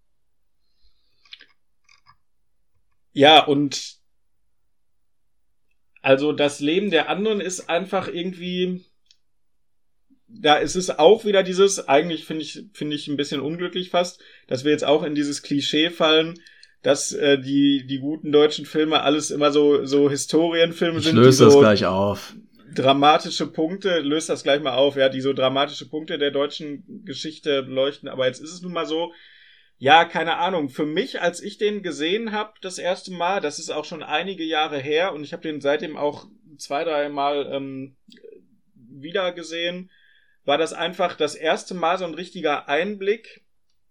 Ja, und also das Leben der anderen ist einfach irgendwie, da ist es auch wieder dieses, eigentlich finde ich finde ich ein bisschen unglücklich fast, dass wir jetzt auch in dieses Klischee fallen, dass äh, die die guten deutschen Filme alles immer so so Historienfilme ich sind. löse die so das gleich auf. Dramatische Punkte, löst das gleich mal auf, ja, die so dramatische Punkte der deutschen Geschichte beleuchten. Aber jetzt ist es nun mal so, ja, keine Ahnung, für mich, als ich den gesehen habe das erste Mal, das ist auch schon einige Jahre her und ich habe den seitdem auch zwei, drei Mal ähm, wieder gesehen, war das einfach das erste Mal so ein richtiger Einblick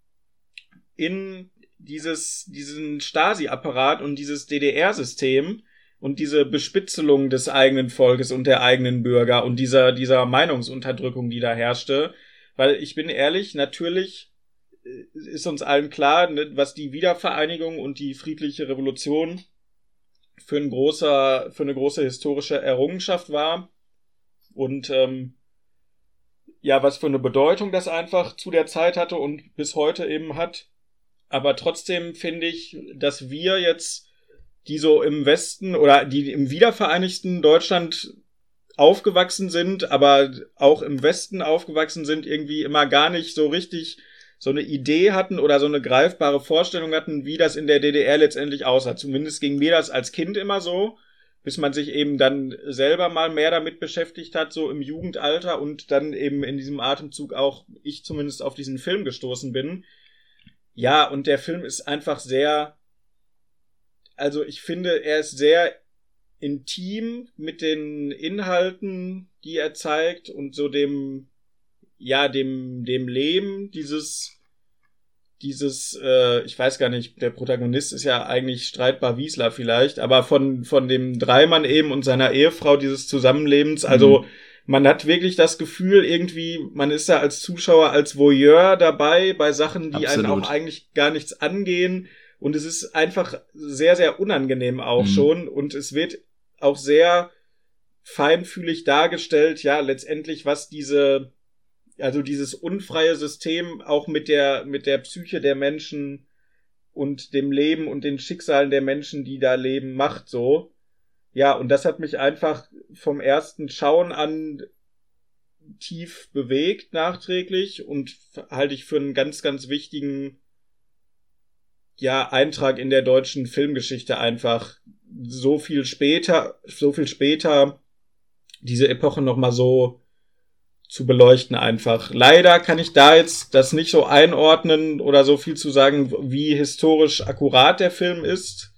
in dieses diesen Stasi-Apparat und dieses D D R-System und diese Bespitzelung des eigenen Volkes und der eigenen Bürger und dieser dieser Meinungsunterdrückung, die da herrschte. Weil ich bin ehrlich, natürlich ist uns allen klar, ne, was die Wiedervereinigung und die friedliche Revolution für ein großer, für eine große historische Errungenschaft war und ähm, ja, was für eine Bedeutung das einfach zu der Zeit hatte und bis heute eben hat. Aber trotzdem finde ich, dass wir jetzt, die so im Westen oder die im wiedervereinigten Deutschland aufgewachsen sind, aber auch im Westen aufgewachsen sind, irgendwie immer gar nicht so richtig so eine Idee hatten oder so eine greifbare Vorstellung hatten, wie das in der D D R letztendlich aussah. Zumindest ging mir das als Kind immer so, bis man sich eben dann selber mal mehr damit beschäftigt hat, so im Jugendalter und dann eben in diesem Atemzug auch ich zumindest auf diesen Film gestoßen bin. Ja, und der Film ist einfach sehr, also ich finde, er ist sehr intim mit den Inhalten, die er zeigt und so dem, ja, dem, dem Leben dieses, dieses, äh, ich weiß gar nicht, der Protagonist ist ja eigentlich streitbar Wiesler vielleicht, aber von, von dem Dreimann eben und seiner Ehefrau dieses Zusammenlebens, also, mhm. Man hat wirklich das Gefühl, irgendwie, man ist da als Zuschauer, als Voyeur dabei, bei Sachen, die Absolut. einen auch eigentlich gar nichts angehen. Und es ist einfach sehr, sehr unangenehm auch mhm. schon. Und es wird auch sehr feinfühlig dargestellt, ja, letztendlich, was diese, also dieses unfreie System auch mit der, mit der Psyche der Menschen und dem Leben und den Schicksalen der Menschen, die da leben, macht so. Ja, und das hat mich einfach vom ersten Schauen an tief bewegt, nachträglich, und halte ich für einen ganz, ganz wichtigen, ja, Eintrag in der deutschen Filmgeschichte einfach. So viel später, so viel später diese Epoche nochmal so zu beleuchten einfach. Leider kann ich da jetzt das nicht so einordnen oder so viel zu sagen, wie historisch akkurat der Film ist.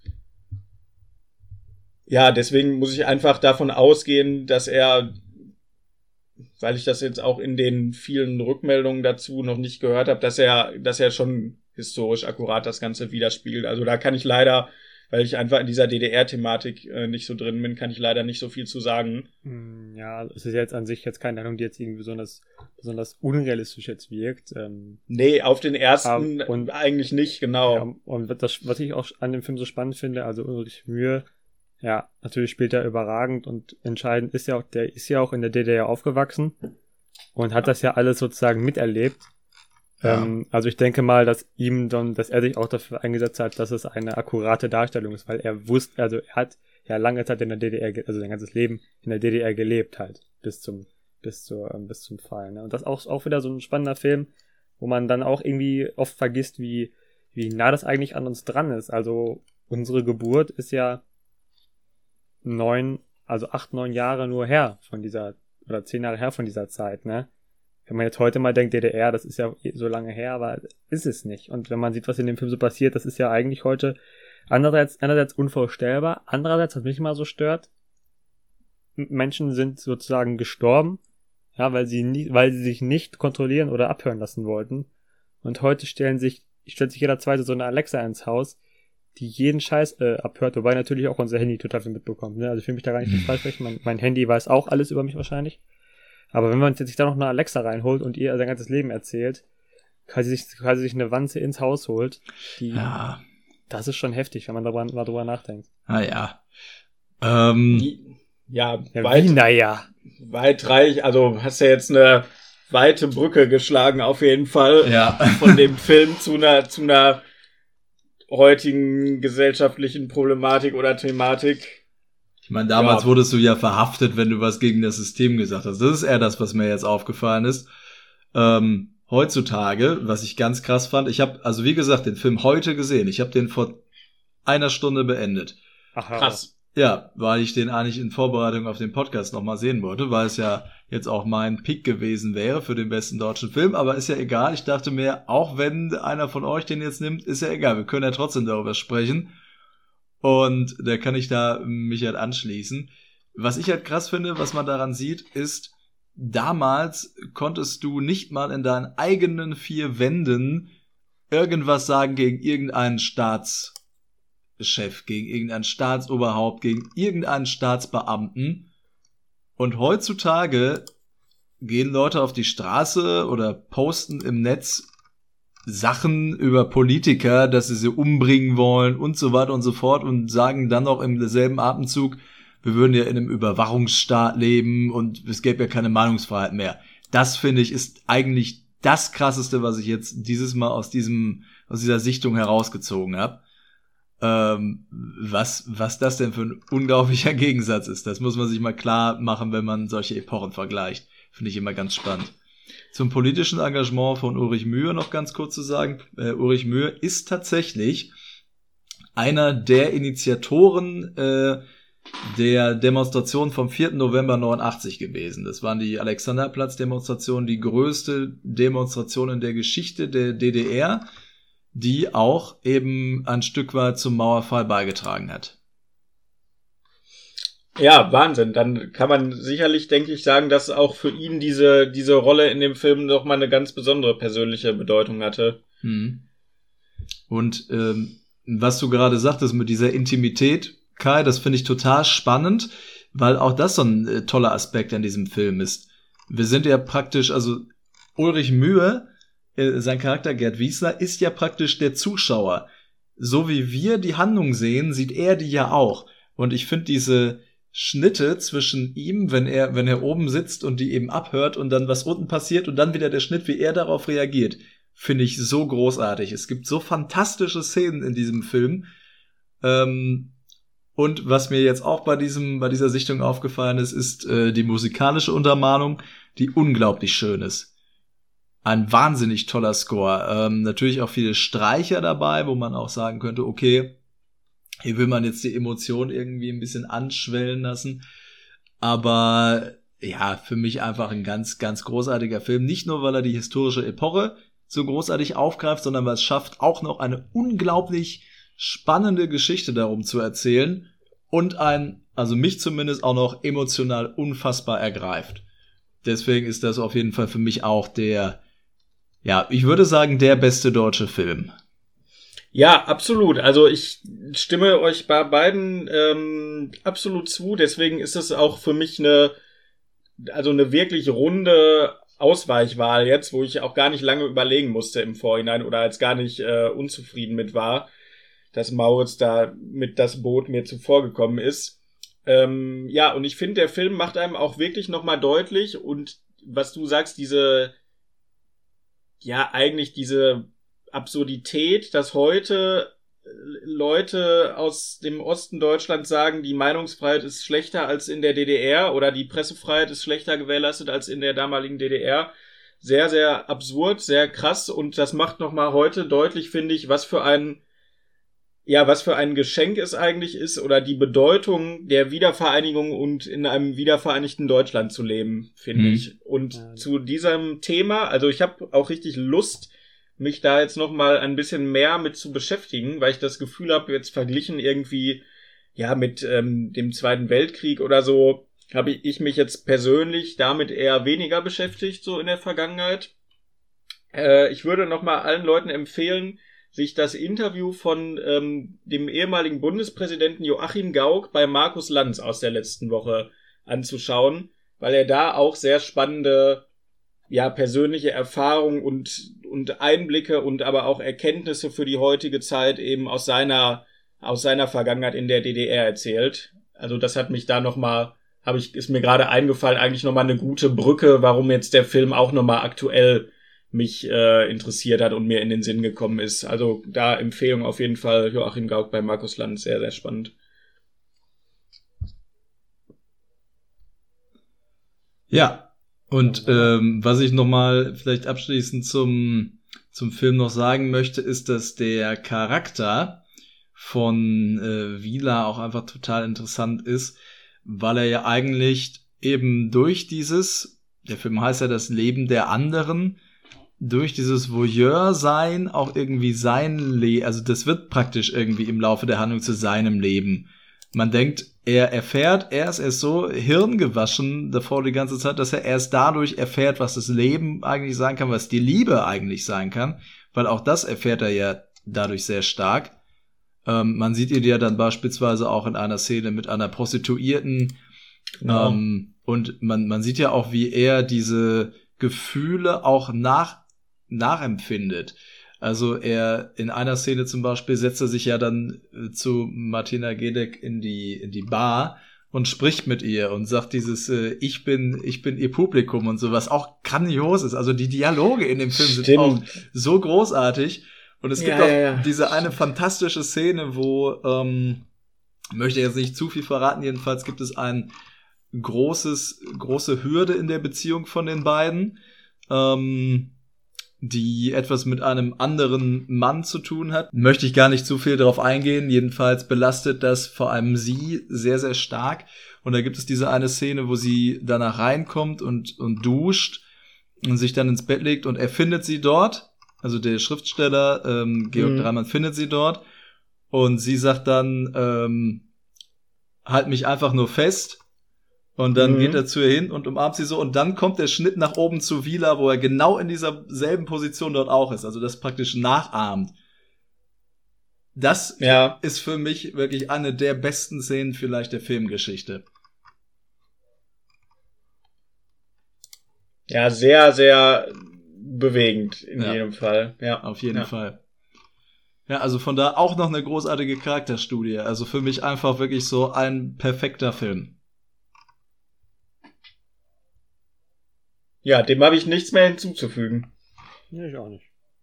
Ja, deswegen muss ich einfach davon ausgehen, dass er, weil ich das jetzt auch in den vielen Rückmeldungen dazu noch nicht gehört habe, dass er, dass er schon historisch akkurat das Ganze widerspiegelt. Also da kann ich leider, weil ich einfach in dieser D D R-Thematik äh, nicht so drin bin, kann ich leider nicht so viel zu sagen. Ja, es ist jetzt an sich jetzt keine Ahnung, die jetzt irgendwie besonders, besonders unrealistisch jetzt wirkt. Ähm, nee, auf den ersten und, eigentlich nicht, genau. Ja, und das, was ich auch an dem Film so spannend finde, also Ulrich Mühe, ja, natürlich spielt er überragend und entscheidend ist ja auch, der ist ja auch in der D D R aufgewachsen und hat das ja alles sozusagen miterlebt. Ja. Ähm, also ich denke mal, dass ihm dann, dass er sich auch dafür eingesetzt hat, dass es eine akkurate Darstellung ist, weil er wusste, also er hat ja lange Zeit in der D D R, also sein ganzes Leben in der D D R gelebt halt, bis zum, bis zur, ähm, bis zum Fall, ne? Und das ist auch, auch wieder so ein spannender Film, wo man dann auch irgendwie oft vergisst, wie, wie nah das eigentlich an uns dran ist. Also unsere Geburt ist ja neun, also acht, neun Jahre nur her von dieser, oder zehn Jahre her von dieser Zeit, ne? Wenn man jetzt heute mal denkt, D D R, das ist ja so lange her, aber ist es nicht. Und wenn man sieht, was in dem Film so passiert, das ist ja eigentlich heute andererseits, einerseits unvorstellbar, andererseits, was mich immer so stört, Menschen sind sozusagen gestorben, ja, weil sie nie, weil sie sich nicht kontrollieren oder abhören lassen wollten. Und heute stellen sich, stellt sich jeder Zweite so eine Alexa ins Haus, die jeden Scheiß äh, abhört, wobei natürlich auch unser Handy total viel mitbekommt, ne? Also ich will mich da gar nicht mit falsch sprechen, mein, mein Handy weiß auch alles über mich wahrscheinlich. Aber wenn man sich da noch eine Alexa reinholt und ihr sein ganzes Leben erzählt, quasi sich, quasi sich eine Wanze ins Haus holt, die, Ja. das ist schon heftig, wenn man darüber, mal drüber nachdenkt. Ah ja. Ähm, Ja, Ja, weit, wie, naja. weitreich, also hast ja jetzt eine weite Brücke geschlagen auf jeden Fall ja. von dem Film zu einer, zu einer heutigen gesellschaftlichen Problematik oder Thematik. Ich meine, damals Ja. wurdest du ja verhaftet, wenn du was gegen das System gesagt hast. Das ist eher das, was mir jetzt aufgefallen ist. Ähm, heutzutage, was ich ganz krass fand, ich habe, also wie gesagt, den Film heute gesehen. Ich habe den vor einer Stunde beendet. Ach, Krass. Ja, weil ich den eigentlich in Vorbereitung auf den Podcast nochmal sehen wollte, weil es ja jetzt auch mein Pick gewesen wäre für den besten deutschen Film, aber ist ja egal. Ich dachte mir, auch wenn einer von euch den jetzt nimmt, ist ja egal. Wir können ja trotzdem darüber sprechen. Und da kann ich da mich halt anschließen. Was ich halt krass finde, was man daran sieht, ist, damals konntest du nicht mal in deinen eigenen vier Wänden irgendwas sagen gegen irgendeinen Staatschef, gegen irgendein Staatsoberhaupt, gegen irgendeinen Staatsbeamten. Und heutzutage gehen Leute auf die Straße oder posten im Netz Sachen über Politiker, dass sie sie umbringen wollen und so weiter und so fort und sagen dann noch im selben Atemzug, wir würden ja in einem Überwachungsstaat leben und es gäbe ja keine Meinungsfreiheit mehr. Das, finde ich, ist eigentlich das Krasseste, was ich jetzt dieses Mal aus diesem, aus dieser Sichtung herausgezogen habe. Ähm, was, was das denn für ein unglaublicher Gegensatz ist. Das muss man sich mal klar machen, wenn man solche Epochen vergleicht. Finde ich immer ganz spannend. Zum politischen Engagement von Ulrich Mühe noch ganz kurz zu sagen. Äh, Ulrich Mühe ist tatsächlich einer der Initiatoren äh, der Demonstration vom vierten November neunundachtzig gewesen. Das waren die Alexanderplatz-Demonstrationen, die größte Demonstration in der Geschichte der D D R, die auch eben ein Stück weit zum Mauerfall beigetragen hat. Ja, Wahnsinn. Dann kann man sicherlich, denke ich, sagen, dass auch für ihn diese, diese Rolle in dem Film noch mal eine ganz besondere persönliche Bedeutung hatte. Hm. Und ähm, was du gerade sagtest mit dieser Intimität, Kai, das finde ich total spannend, weil auch das so ein äh, toller Aspekt an diesem Film ist. Wir sind ja praktisch, also Ulrich Mühe, äh, sein Charakter Gerd Wiesler, ist ja praktisch der Zuschauer. So wie wir die Handlung sehen, sieht er die ja auch. Und ich finde diese Schnitte zwischen ihm, wenn er, wenn er oben sitzt und die eben abhört und dann was unten passiert und dann wieder der Schnitt, wie er darauf reagiert, finde ich so großartig. Es gibt so fantastische Szenen in diesem Film. Ähm, und was mir jetzt auch bei diesem, bei dieser Sichtung aufgefallen ist, ist äh, die musikalische Untermalung, die unglaublich schön ist. Ein wahnsinnig toller Score. Ähm, natürlich auch viele Streicher dabei, wo man auch sagen könnte, okay, hier will man jetzt die Emotionen irgendwie ein bisschen anschwellen lassen. Aber ja, für mich einfach ein ganz, ganz großartiger Film. Nicht nur, weil er die historische Epoche so großartig aufgreift, sondern weil es schafft, auch noch eine unglaublich spannende Geschichte darum zu erzählen und ein, also mich zumindest auch noch emotional unfassbar ergreift. Deswegen ist das auf jeden Fall für mich auch der, ja, ich würde sagen, der beste deutsche Film. Ja, absolut. Also ich stimme euch bei beiden ähm, absolut zu. Deswegen ist es auch für mich eine, also eine wirklich runde Ausweichwahl jetzt, wo ich auch gar nicht lange überlegen musste im Vorhinein oder als gar nicht äh, unzufrieden mit war, dass Mauritz da mit das Boot mir zuvor gekommen ist. Ähm, ja, und ich finde, der Film macht einem auch wirklich nochmal deutlich und was du sagst, diese, ja, eigentlich diese Absurdität, dass heute Leute aus dem Osten Deutschlands sagen, die Meinungsfreiheit ist schlechter als in der D D R oder die Pressefreiheit ist schlechter gewährleistet als in der damaligen D D R. Sehr, sehr absurd, sehr krass und das macht nochmal heute deutlich, finde ich, was für ein ja, was für ein Geschenk es eigentlich ist oder die Bedeutung der Wiedervereinigung und in einem wiedervereinigten Deutschland zu leben, finde mhm. ich. Und ja. zu diesem Thema, also ich habe auch richtig Lust, mich da jetzt nochmal ein bisschen mehr mit zu beschäftigen, weil ich das Gefühl habe, jetzt verglichen irgendwie, ja, mit ähm, dem Zweiten Weltkrieg oder so, habe ich mich jetzt persönlich damit eher weniger beschäftigt, so in der Vergangenheit. Äh, ich würde nochmal allen Leuten empfehlen, sich das Interview von ähm, dem ehemaligen Bundespräsidenten Joachim Gauck bei Markus Lanz aus der letzten Woche anzuschauen, weil er da auch sehr spannende, ja, persönliche Erfahrungen und, und Einblicke und aber auch Erkenntnisse für die heutige Zeit eben aus seiner, aus seiner Vergangenheit in der D D R erzählt. Also das hat mich da nochmal, habe ich, ist mir gerade eingefallen, eigentlich nochmal eine gute Brücke, warum jetzt der Film auch nochmal aktuell mich äh, interessiert hat und mir in den Sinn gekommen ist. Also da Empfehlung auf jeden Fall Joachim Gauck bei Markus Lanz, sehr, sehr spannend. Ja, und ähm, was ich nochmal vielleicht abschließend zum, zum Film noch sagen möchte, ist, dass der Charakter von äh, Wieler auch einfach total interessant ist, weil er ja eigentlich eben durch dieses, der Film heißt ja das Leben der anderen, durch dieses Voyeur-Sein auch irgendwie sein Leben, also das wird praktisch irgendwie im Laufe der Handlung zu seinem Leben. Man denkt, er erfährt erst, er ist so hirngewaschen davor die ganze Zeit, dass er erst dadurch erfährt, was das Leben eigentlich sein kann, was die Liebe eigentlich sein kann, weil auch das erfährt er ja dadurch sehr stark. Ähm, man sieht ihn ja dann beispielsweise auch in einer Szene mit einer Prostituierten, genau. ähm, und man, man sieht ja auch, wie er diese Gefühle auch nach nachempfindet. Also er, in einer Szene zum Beispiel, setzt er sich ja dann äh, zu Martina Gedeck in die, in die Bar und spricht mit ihr und sagt dieses, äh, ich bin, ich bin ihr Publikum und so, was auch grandios ist. Also die Dialoge in dem Film Stimmt. sind auch so großartig. Und es gibt ja, auch ja, ja. diese eine fantastische Szene, wo, ähm, möchte jetzt nicht zu viel verraten, jedenfalls gibt es ein großes, große Hürde in der Beziehung von den beiden, ähm, die etwas mit einem anderen Mann zu tun hat. Möchte ich gar nicht zu viel darauf eingehen. Jedenfalls belastet das vor allem sie sehr, sehr stark. Und da gibt es diese eine Szene, wo sie danach reinkommt und, und duscht und sich dann ins Bett legt und er findet sie dort. Also der Schriftsteller, ähm, Georg mhm. Dreimann findet sie dort. Und sie sagt dann, ähm, halt mich einfach nur fest. Und dann mhm. geht er zu ihr hin und umarmt sie so. Und dann kommt der Schnitt nach oben zu Wieler, wo er genau in dieser selben Position dort auch ist. Also das praktisch nachahmt. Das ja. ist für mich wirklich eine der besten Szenen vielleicht der Filmgeschichte. Ja, sehr, sehr bewegend in ja. jedem Fall. Ja, auf jeden ja. Fall. Ja, also von da auch noch eine großartige Charakterstudie. Also für mich einfach wirklich so ein perfekter Film. Ja, dem habe ich nichts mehr hinzuzufügen. Ja, ich auch nicht.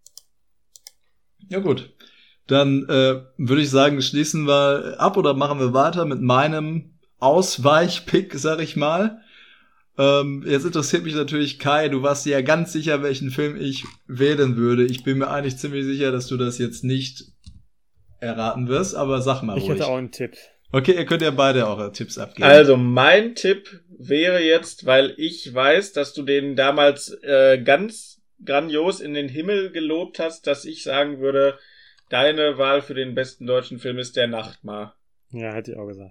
Ja gut, dann äh, würde ich sagen, schließen wir ab oder machen wir weiter mit meinem Ausweichpick, sag ich mal. Ähm, jetzt interessiert mich natürlich, Kai, du warst dir ja ganz sicher, welchen Film ich wählen würde. Ich bin mir eigentlich ziemlich sicher, dass du das jetzt nicht erraten wirst, aber sag mal ruhig. Ich hätte auch einen Tipp. Okay, ihr könnt ja beide eure Tipps abgeben. Also mein Tipp wäre jetzt, weil ich weiß, dass du den damals äh, ganz grandios in den Himmel gelobt hast, dass ich sagen würde, deine Wahl für den besten deutschen Film ist Der Nachtmar. Ja, hätte ich auch gesagt.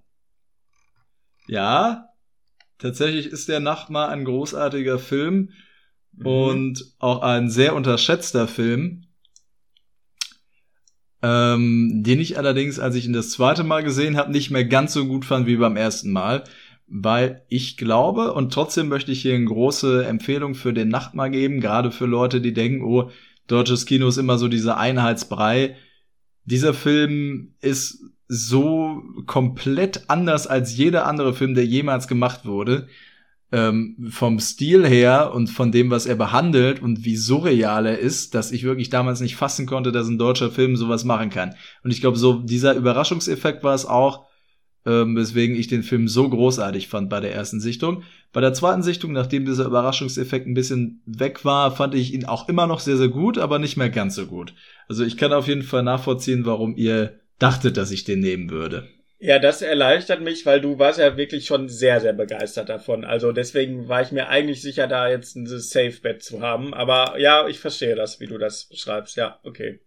Ja, tatsächlich ist Der Nachtmar ein großartiger Film mhm. und auch ein sehr unterschätzter Film. Ähm, den ich allerdings, als ich ihn das zweite Mal gesehen habe, nicht mehr ganz so gut fand wie beim ersten Mal, weil ich glaube, und trotzdem möchte ich hier eine große Empfehlung für Den Nachtmar geben, gerade für Leute, die denken, oh, deutsches Kino ist immer so dieser Einheitsbrei. Dieser Film ist so komplett anders als jeder andere Film, der jemals gemacht wurde. Ähm, vom Stil her und von dem, was er behandelt und wie surreal er ist, dass ich wirklich damals nicht fassen konnte, dass ein deutscher Film sowas machen kann. Und ich glaube, so dieser Überraschungseffekt war es auch, ähm, weswegen ich den Film so großartig fand bei der ersten Sichtung. Bei der zweiten Sichtung, nachdem dieser Überraschungseffekt ein bisschen weg war, fand ich ihn auch immer noch sehr, sehr gut, aber nicht mehr ganz so gut. Also ich kann auf jeden Fall nachvollziehen, warum ihr dachte, dass ich den nehmen würde. Ja, das erleichtert mich, weil du warst ja wirklich schon sehr, sehr begeistert davon. Also deswegen war ich mir eigentlich sicher, da jetzt ein Safe-Bet zu haben. Aber ja, ich verstehe das, wie du das beschreibst. Ja, okay.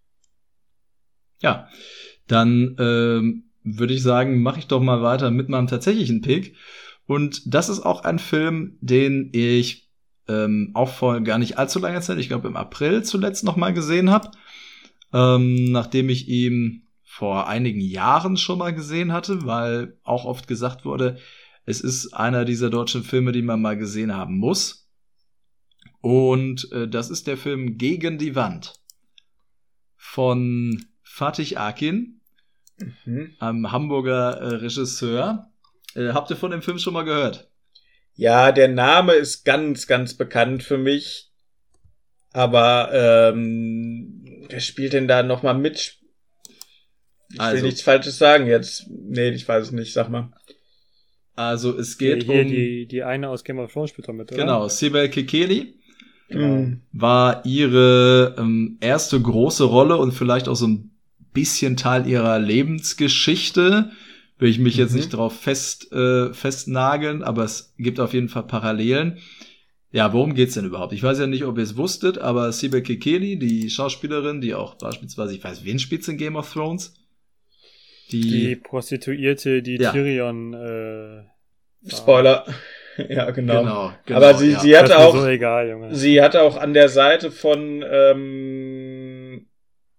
Ja, dann ähm, würde ich sagen, mache ich doch mal weiter mit meinem tatsächlichen Pick. Und das ist auch ein Film, den ich ähm, auch vor gar nicht allzu langer Zeit, ich glaube im April zuletzt noch mal gesehen habe. Ähm, nachdem ich ihn vor einigen Jahren schon mal gesehen hatte, weil auch oft gesagt wurde, es ist einer dieser deutschen Filme, die man mal gesehen haben muss. Und äh, das ist der Film Gegen die Wand von Fatih Akin, mhm. einem Hamburger äh, Regisseur. Äh, habt ihr von dem Film schon mal gehört? Ja, der Name ist ganz, ganz bekannt für mich. Aber ähm, wer spielt denn da nochmal mit? Ich also, will nichts Falsches sagen jetzt. Nee, ich weiß es nicht, sag mal. Also es geht hier, um... Die, die eine aus Game of Thrones spielt mit, oder? Genau, Sibel Kekeli. Genau. War ihre ähm, erste große Rolle und vielleicht auch so ein bisschen Teil ihrer Lebensgeschichte. Will ich mich mhm. jetzt nicht drauf fest, äh, festnageln, aber es gibt auf jeden Fall Parallelen. Ja, worum geht's denn überhaupt? Ich weiß ja nicht, ob ihr es wusstet, aber Sibel Kekeli, die Schauspielerin, die auch beispielsweise, ich weiß, wen spielt in Game of Thrones? Die, die Prostituierte, die ja. Tyrion äh, Spoiler. Ja, genau. genau, genau aber sie, ja. sie hatte das ist auch, so egal, Junge. Sie hatte auch an der Seite von, ähm,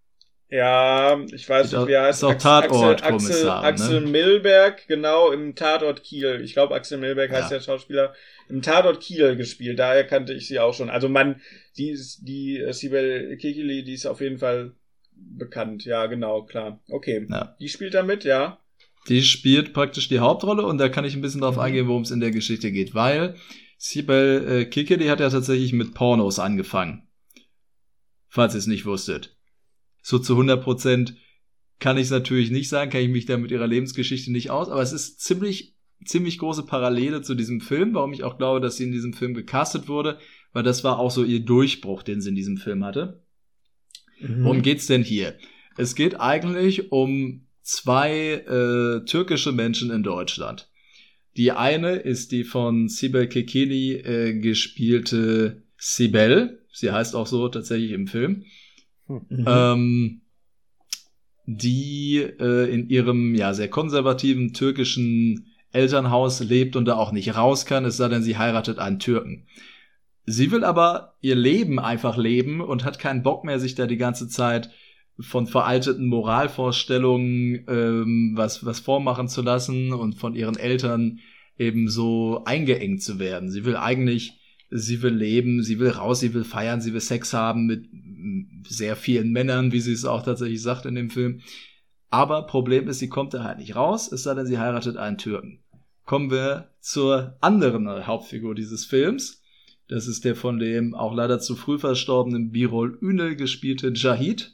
ja, ich weiß nicht, wie er heißt. Ist auch Tatort Axel, Axel, Axel ne? Milberg, genau, im Tatort Kiel. Ich glaube, Axel Milberg heißt ja. der Schauspieler. Im Tatort Kiel gespielt. Daher kannte ich sie auch schon. Also man, die ist, die äh, Sibel Kekeli, die ist auf jeden Fall bekannt. Ja, genau, klar. Okay. Ja. Die spielt da mit, ja. Die spielt praktisch die Hauptrolle und da kann ich ein bisschen drauf mhm. eingehen, worum es in der Geschichte geht, weil Sibel äh, Kekeli hat ja tatsächlich mit Pornos angefangen. Falls ihr es nicht wusstet. So zu hundert Prozent kann ich es natürlich nicht sagen, kann ich mich da mit ihrer Lebensgeschichte nicht aus, aber es ist ziemlich, ziemlich große Parallele zu diesem Film, warum ich auch glaube, dass sie in diesem Film gecastet wurde, weil das war auch so ihr Durchbruch, den sie in diesem Film hatte. Mhm. Worum geht's denn hier? Es geht eigentlich um zwei äh, türkische Menschen in Deutschland. Die eine ist die von Sibel Kekeli äh, gespielte Sibel. Sie heißt auch so tatsächlich im Film. Mhm. Ähm, die äh, in ihrem ja sehr konservativen türkischen Elternhaus lebt und da auch nicht raus kann, es sei denn, sie heiratet einen Türken. Sie will aber ihr Leben einfach leben und hat keinen Bock mehr, sich da die ganze Zeit von veralteten Moralvorstellungen ähm, was was vormachen zu lassen und von ihren Eltern eben so eingeengt zu werden. Sie will eigentlich, sie will leben, sie will raus, sie will feiern, sie will Sex haben mit sehr vielen Männern, wie sie es auch tatsächlich sagt in dem Film. Aber Problem ist, sie kommt da halt nicht raus, es sei denn, sie heiratet einen Türken. Kommen wir zur anderen Hauptfigur dieses Films. Das ist der von dem auch leider zu früh verstorbenen Birol Ünel gespielte Cahit,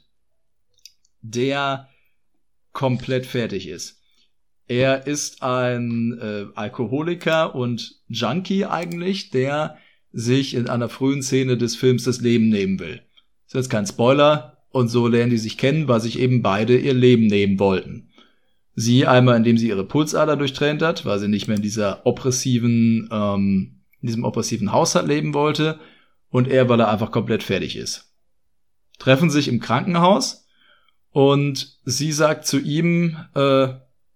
der komplett fertig ist. Er ist ein äh, Alkoholiker und Junkie eigentlich, der sich in einer frühen Szene des Films das Leben nehmen will. Das ist jetzt kein Spoiler und so lernen die sich kennen, weil sich eben beide ihr Leben nehmen wollten. Sie einmal, indem sie ihre Pulsader durchtrennt hat, weil sie nicht mehr in dieser oppressiven, ähm, in diesem oppressiven Haushalt leben wollte, und er, weil er einfach komplett fertig ist. Treffen sich im Krankenhaus und sie sagt zu ihm, äh,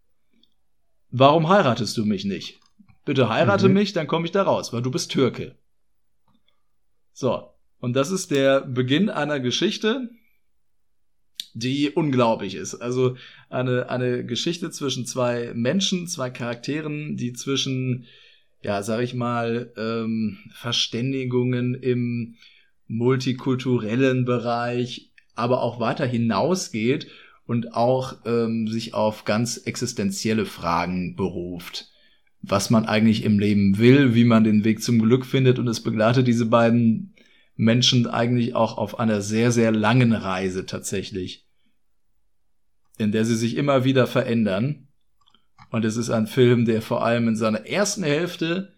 warum heiratest du mich nicht? Bitte heirate mhm. mich, dann komme ich da raus, weil du bist Türke. So, und das ist der Beginn einer Geschichte, die unglaublich ist. Also eine eine Geschichte zwischen zwei Menschen, zwei Charakteren, die zwischen, ja, sag ich mal, ähm, Verständigungen im multikulturellen Bereich, aber auch weiter hinausgeht und auch ähm, sich auf ganz existenzielle Fragen beruft. Was man eigentlich im Leben will, wie man den Weg zum Glück findet, und es begleitet diese beiden Menschen eigentlich auch auf einer sehr, sehr langen Reise tatsächlich, in der sie sich immer wieder verändern. Und es ist ein Film, der vor allem in seiner ersten Hälfte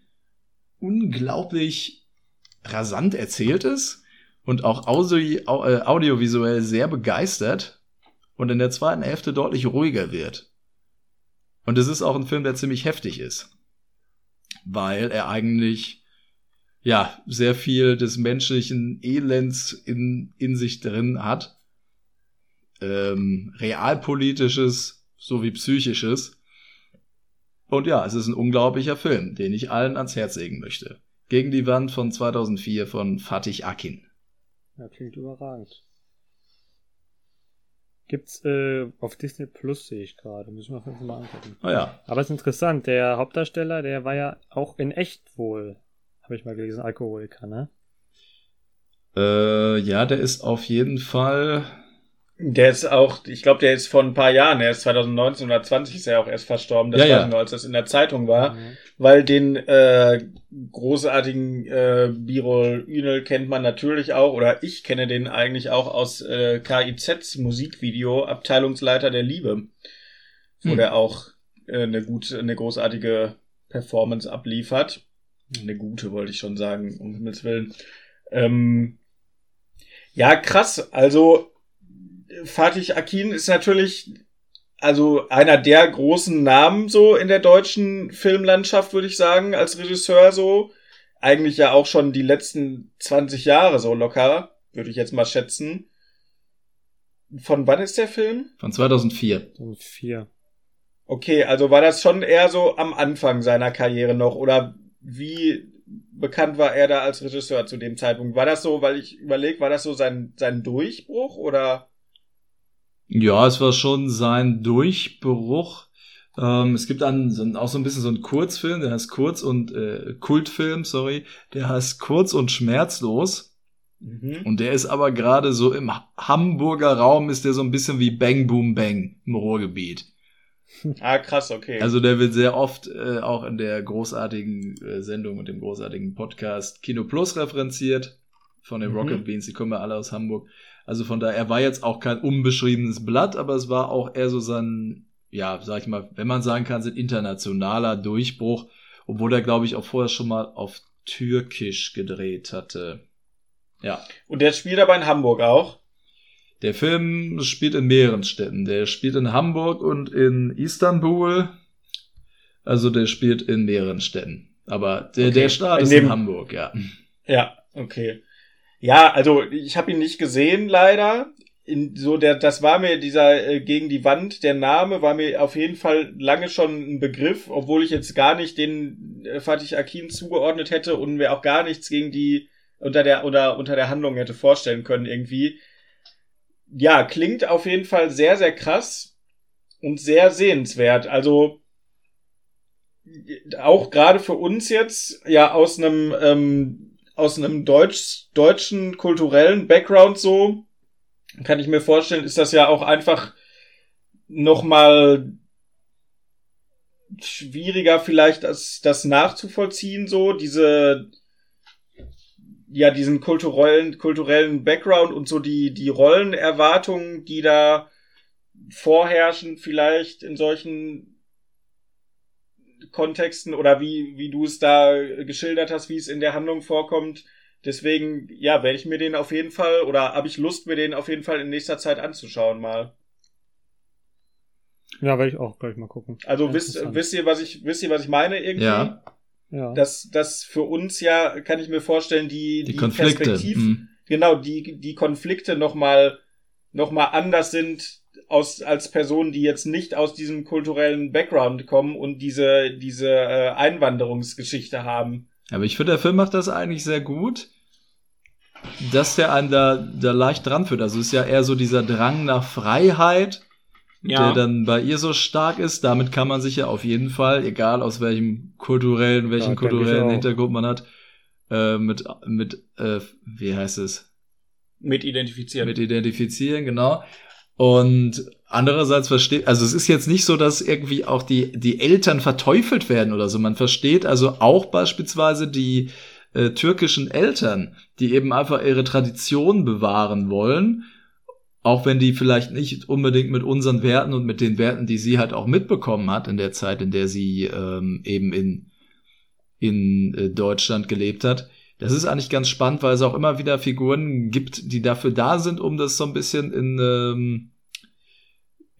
unglaublich rasant erzählt ist und auch audio, audiovisuell sehr begeistert und in der zweiten Hälfte deutlich ruhiger wird. Und es ist auch ein Film, der ziemlich heftig ist, weil er eigentlich ja sehr viel des menschlichen Elends in, in sich drin hat, ähm, realpolitisches sowie psychisches. Und ja, es ist ein unglaublicher Film, den ich allen ans Herz legen möchte. Gegen die Wand von zweitausendvier von Fatih Akin. Ja, klingt überragend. Gibt's äh, auf Disney Plus, sehe ich gerade. Müssen wir auf jeden Fall mal angucken. Oh ja. Aber es ist interessant, der Hauptdarsteller, der war ja auch in echt wohl, habe ich mal gelesen, Alkoholiker, ne? Äh, ja, der ist auf jeden Fall... Der ist auch, ich glaube, der ist vor ein paar Jahren, er ist zwanzig neunzehn oder zwanzig ist er auch erst verstorben, das ja, weiß ja. ich nur, als das in der Zeitung war, Mhm. weil den äh, großartigen äh, Birol Ünal kennt man natürlich auch, oder ich kenne den eigentlich auch aus äh, K I Zs Musikvideo, Abteilungsleiter der Liebe, wo Hm. der auch äh, eine gute, eine großartige Performance abliefert. Eine gute, wollte ich schon sagen, um Himmels Willen. Ähm, ja, krass, also Fatih Akin ist natürlich also einer der großen Namen so in der deutschen Filmlandschaft, würde ich sagen, als Regisseur so. Eigentlich ja auch schon die letzten zwanzig Jahre so locker, würde ich jetzt mal schätzen. Von wann ist der Film? Von zweitausendvier. Und vier. Okay, also war das schon eher so am Anfang seiner Karriere noch, oder wie bekannt war er da als Regisseur zu dem Zeitpunkt? War das so, weil ich überlege, war das so sein, sein Durchbruch, oder? Ja, es war schon sein Durchbruch. Ähm, es gibt dann so, auch so ein bisschen so einen Kurzfilm, der heißt Kurz und äh, Kultfilm, sorry, der heißt Kurz und Schmerzlos. Mhm. Und der ist aber gerade so im Hamburger Raum, ist der so ein bisschen wie Bang Boom Bang im Ruhrgebiet. Ah, krass, okay. Also der wird sehr oft äh, auch in der großartigen äh, Sendung und dem großartigen Podcast Kino Plus referenziert von den Mhm. Rocket Beans, die kommen ja alle aus Hamburg. Also von daher, er war jetzt auch kein unbeschriebenes Blatt, aber es war auch eher so sein, ja, sag ich mal, wenn man sagen kann, sein internationaler Durchbruch, obwohl er, glaube ich, auch vorher schon mal auf Türkisch gedreht hatte. Ja. Und der spielt aber in Hamburg auch. Der Film spielt in mehreren Städten. Der spielt in Hamburg und in Istanbul. Also der spielt in mehreren Städten. Aber der, Okay. der Start In ist dem- in Hamburg, ja. Ja, okay. Ja, also ich habe ihn nicht gesehen, leider. In, so der, das war mir dieser äh, gegen die Wand, der Name war mir auf jeden Fall lange schon ein Begriff, obwohl ich jetzt gar nicht den äh, Fatih Akin zugeordnet hätte und mir auch gar nichts gegen die unter der oder unter der Handlung hätte vorstellen können irgendwie. Ja, klingt auf jeden Fall sehr, sehr krass und sehr sehenswert. Also auch gerade für uns jetzt ja aus einem ähm, aus einem deutsch, deutschen kulturellen Background so, kann ich mir vorstellen, ist das ja auch einfach nochmal schwieriger vielleicht das, das nachzuvollziehen so, diese ja, diesen kulturellen, kulturellen Background und so die, die Rollenerwartungen, die da vorherrschen vielleicht in solchen Kontexten oder wie, wie du es da geschildert hast, wie es in der Handlung vorkommt. Deswegen, ja, werde ich mir den auf jeden Fall oder habe ich Lust, mir den auf jeden Fall in nächster Zeit anzuschauen mal. Ja, werde ich auch gleich mal gucken. Also wisst, Interessant. wisst ihr, was ich, wisst ihr, was ich meine irgendwie? Ja, Ja. Dass, dass für uns ja, kann ich mir vorstellen, die, die die Konflikte. Perspektiv, Mhm. genau, die, die Konflikte nochmal, noch mal anders sind aus, als Personen, die jetzt nicht aus diesem kulturellen Background kommen und diese, diese äh, Einwanderungsgeschichte haben. Aber ich finde, der Film macht das eigentlich sehr gut, dass der einen da, da leicht dran führt. Also es ist ja eher so dieser Drang nach Freiheit, der dann bei ihr so stark ist. Damit kann man sich ja auf jeden Fall, egal aus welchem kulturellen, welchen Ja, denke ich kulturellen auch. Hintergrund man hat, äh, mit, mit, äh, wie heißt es? mit identifizieren. Mit identifizieren, genau. Und andererseits versteht, also es ist jetzt nicht so, dass irgendwie auch die, die Eltern verteufelt werden oder so. Man versteht also auch beispielsweise die äh, türkischen Eltern, die eben einfach ihre Tradition bewahren wollen, auch wenn die vielleicht nicht unbedingt mit unseren Werten und mit den Werten, die sie halt auch mitbekommen hat in der Zeit, in der sie ähm, eben in, in äh, Deutschland gelebt hat. Das ist eigentlich ganz spannend, weil es auch immer wieder Figuren gibt, die dafür da sind, um das so ein bisschen in, ähm,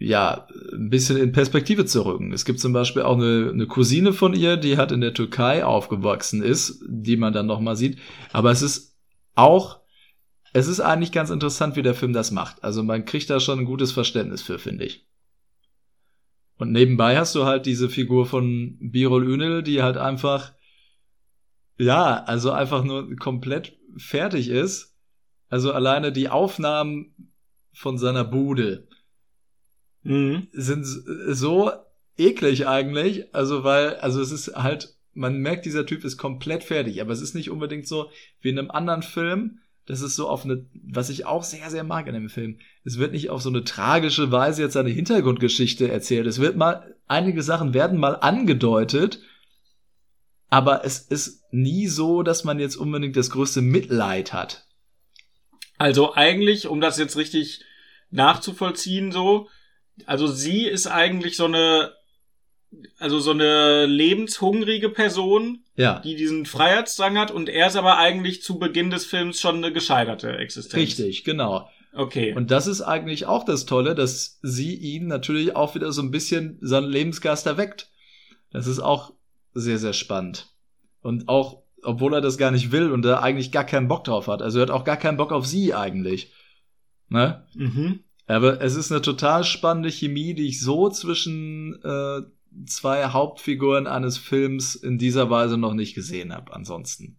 ja, ein bisschen in Perspektive zu rücken. Es gibt zum Beispiel auch eine, eine Cousine von ihr, die halt in der Türkei aufgewachsen ist, die man dann nochmal sieht. Aber es ist auch, es ist eigentlich ganz interessant, wie der Film das macht. Also man kriegt da schon ein gutes Verständnis für, finde ich. Und nebenbei hast du halt diese Figur von Birol Ünel, die halt einfach, ja, also einfach nur komplett fertig ist. Also alleine die Aufnahmen von seiner Bude mhm. sind so eklig eigentlich. Also weil, also es ist halt, man merkt, dieser Typ ist komplett fertig. Aber es ist nicht unbedingt so wie in einem anderen Film. Das ist so auf eine, was ich auch sehr, sehr mag in dem Film. Es wird nicht auf so eine tragische Weise jetzt eine Hintergrundgeschichte erzählt. Es wird mal, einige Sachen werden mal angedeutet, aber es ist nie so, dass man jetzt unbedingt das größte Mitleid hat. Also eigentlich, um das jetzt richtig nachzuvollziehen, so, also sie ist eigentlich so eine, also so eine lebenshungrige Person, ja. die diesen Freiheitsdrang hat, und er ist aber eigentlich zu Beginn des Films schon eine gescheiterte Existenz. Richtig, genau. Okay. Und das ist eigentlich auch das Tolle, dass sie ihn natürlich auch wieder so ein bisschen seinen Lebensgeist erweckt. Das ist auch sehr, sehr spannend. Und auch, obwohl er das gar nicht will und er eigentlich gar keinen Bock drauf hat. Also er hat auch gar keinen Bock auf sie eigentlich. Ne? Mhm. Aber es ist eine total spannende Chemie, die ich so zwischen äh, zwei Hauptfiguren eines Films in dieser Weise noch nicht gesehen habe. Ansonsten.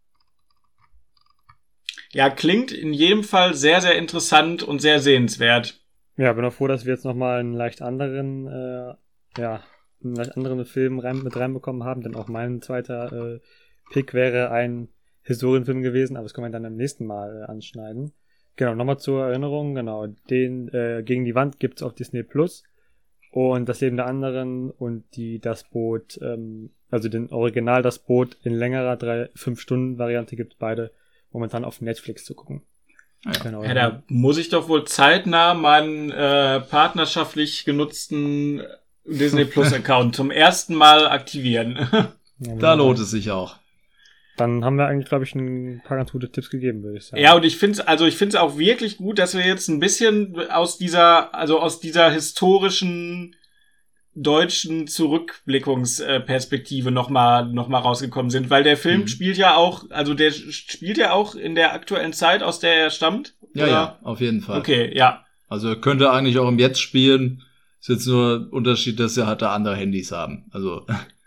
Ja, klingt in jedem Fall sehr, sehr interessant und sehr sehenswert. Ja, bin auch froh, dass wir jetzt nochmal einen leicht anderen, äh, ja, einen leicht anderen Film rein, mit reinbekommen haben, denn auch mein zweiter äh, Pick wäre ein Historienfilm gewesen, aber das können wir dann am nächsten Mal äh, anschneiden. Genau, nochmal zur Erinnerung, genau, den äh, Gegen die Wand gibt's auf Disney Plus und Das Leben der anderen und die Das Boot, ähm, also den Original Das Boot in längerer drei fünf Stunden Variante gibt beide momentan auf Netflix zu gucken. Ja, genau, ja, da muss ich doch wohl zeitnah meinen äh, partnerschaftlich genutzten Disney Plus Account zum ersten Mal aktivieren. Ja, da lohnt es sich auch. Dann haben wir eigentlich, glaube ich, ein paar ganz gute Tipps gegeben, würde ich sagen. Ja, und ich finde es, also ich finde es auch wirklich gut, dass wir jetzt ein bisschen aus dieser, also aus dieser historischen deutschen Zurückblickungsperspektive noch mal noch mal rausgekommen sind, weil der Film mhm. spielt ja auch, also der spielt ja auch in der aktuellen Zeit, aus der er stammt. Ja, oder? Ja, auf jeden Fall. Okay, ja. Also er könnte eigentlich auch im Jetzt spielen. Ist jetzt nur Unterschied, dass er halt da andere Handys haben. Also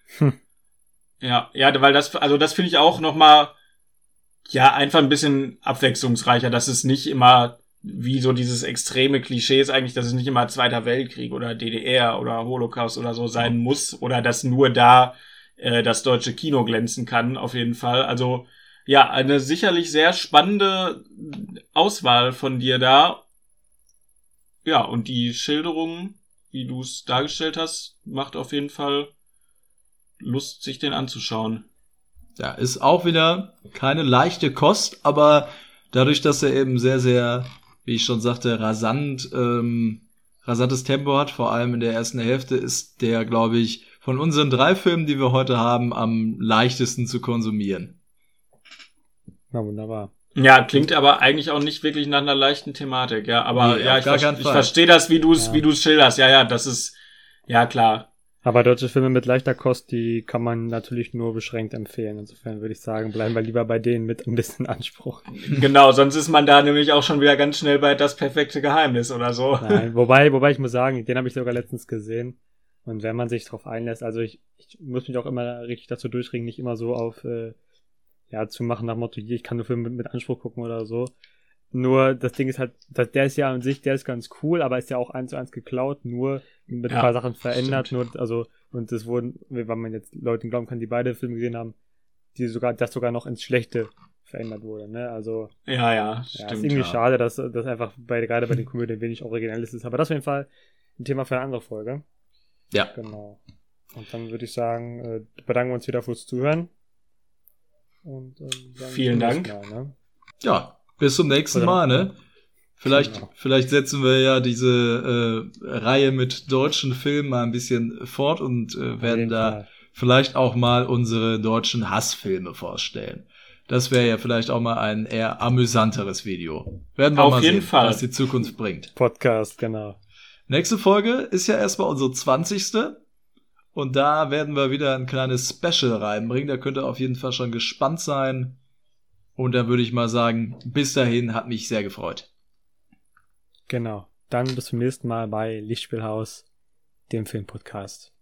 ja, ja, weil das, also das finde ich auch noch mal, ja, einfach ein bisschen abwechslungsreicher, dass es nicht immer wie so dieses extreme Klischee ist eigentlich, dass es nicht immer Zweiter Weltkrieg oder D D R oder Holocaust oder so sein muss oder dass nur da äh, das deutsche Kino glänzen kann, auf jeden Fall. Also ja, eine sicherlich sehr spannende Auswahl von dir da. Ja, und die Schilderung, wie du es dargestellt hast, macht auf jeden Fall Lust, sich den anzuschauen. Ja, ist auch wieder keine leichte Kost, aber dadurch, dass er eben sehr, sehr, wie ich schon sagte, rasant, ähm, rasantes Tempo hat, vor allem in der ersten Hälfte, ist der, glaube ich, von unseren drei Filmen, die wir heute haben, am leichtesten zu konsumieren. Na, wunderbar. Ja, klingt aber eigentlich auch nicht wirklich nach einer leichten Thematik, ja, aber nee, ja, ich, ver- ich verstehe das, wie du es ja. wie du es schilderst. Ja, ja, das ist, ja, klar. Aber deutsche Filme mit leichter Kost, die kann man natürlich nur beschränkt empfehlen. Insofern würde ich sagen, bleiben wir lieber bei denen mit ein bisschen Anspruch. Genau, sonst ist man da nämlich auch schon wieder ganz schnell bei Das perfekte Geheimnis oder so. Nein, wobei, wobei ich muss sagen, den habe ich sogar letztens gesehen. Und wenn man sich drauf einlässt, also ich, ich muss mich auch immer richtig dazu durchringen, nicht immer so auf, äh, ja, zu machen nach dem Motto, hier, ich kann nur Filme mit, mit Anspruch gucken oder so. Nur, das Ding ist halt, der ist ja an sich, der ist ganz cool, aber ist ja auch eins zu eins geklaut, nur mit ein ja, paar Sachen verändert, stimmt. Nur, also, und es wurden, wenn man jetzt Leuten glauben kann, die beide Filme gesehen haben, die sogar, das sogar noch ins Schlechte verändert wurde, ne, also. Ja, ja, ja stimmt. Ist irgendwie ja. schade, dass, dass einfach bei, gerade bei den Komödien wenig Originelles ist, aber das auf jeden Fall ein Thema für eine andere Folge. Ja. Genau. Und dann würde ich sagen, äh, bedanken wir uns wieder fürs Zuhören. Und, äh, dann vielen Dank. Mal, ne? Ja. Bis zum nächsten Mal, ne? Vielleicht, genau. vielleicht setzen wir ja diese äh, Reihe mit deutschen Filmen mal ein bisschen fort und äh, werden da Fall. vielleicht auch mal unsere deutschen Hassfilme vorstellen. Das wäre ja vielleicht auch mal ein eher amüsanteres Video. Werden wir Auf mal jeden sehen, Fall. was die Zukunft bringt. Podcast, genau. Nächste Folge ist ja erstmal unsere zwanzigste. Und da werden wir wieder ein kleines Special reinbringen. Da könnt ihr auf jeden Fall schon gespannt sein. Und dann würde ich mal sagen, bis dahin, hat mich sehr gefreut. Genau. Dann bis zum nächsten Mal bei Lichtspielhaus, dem Filmpodcast.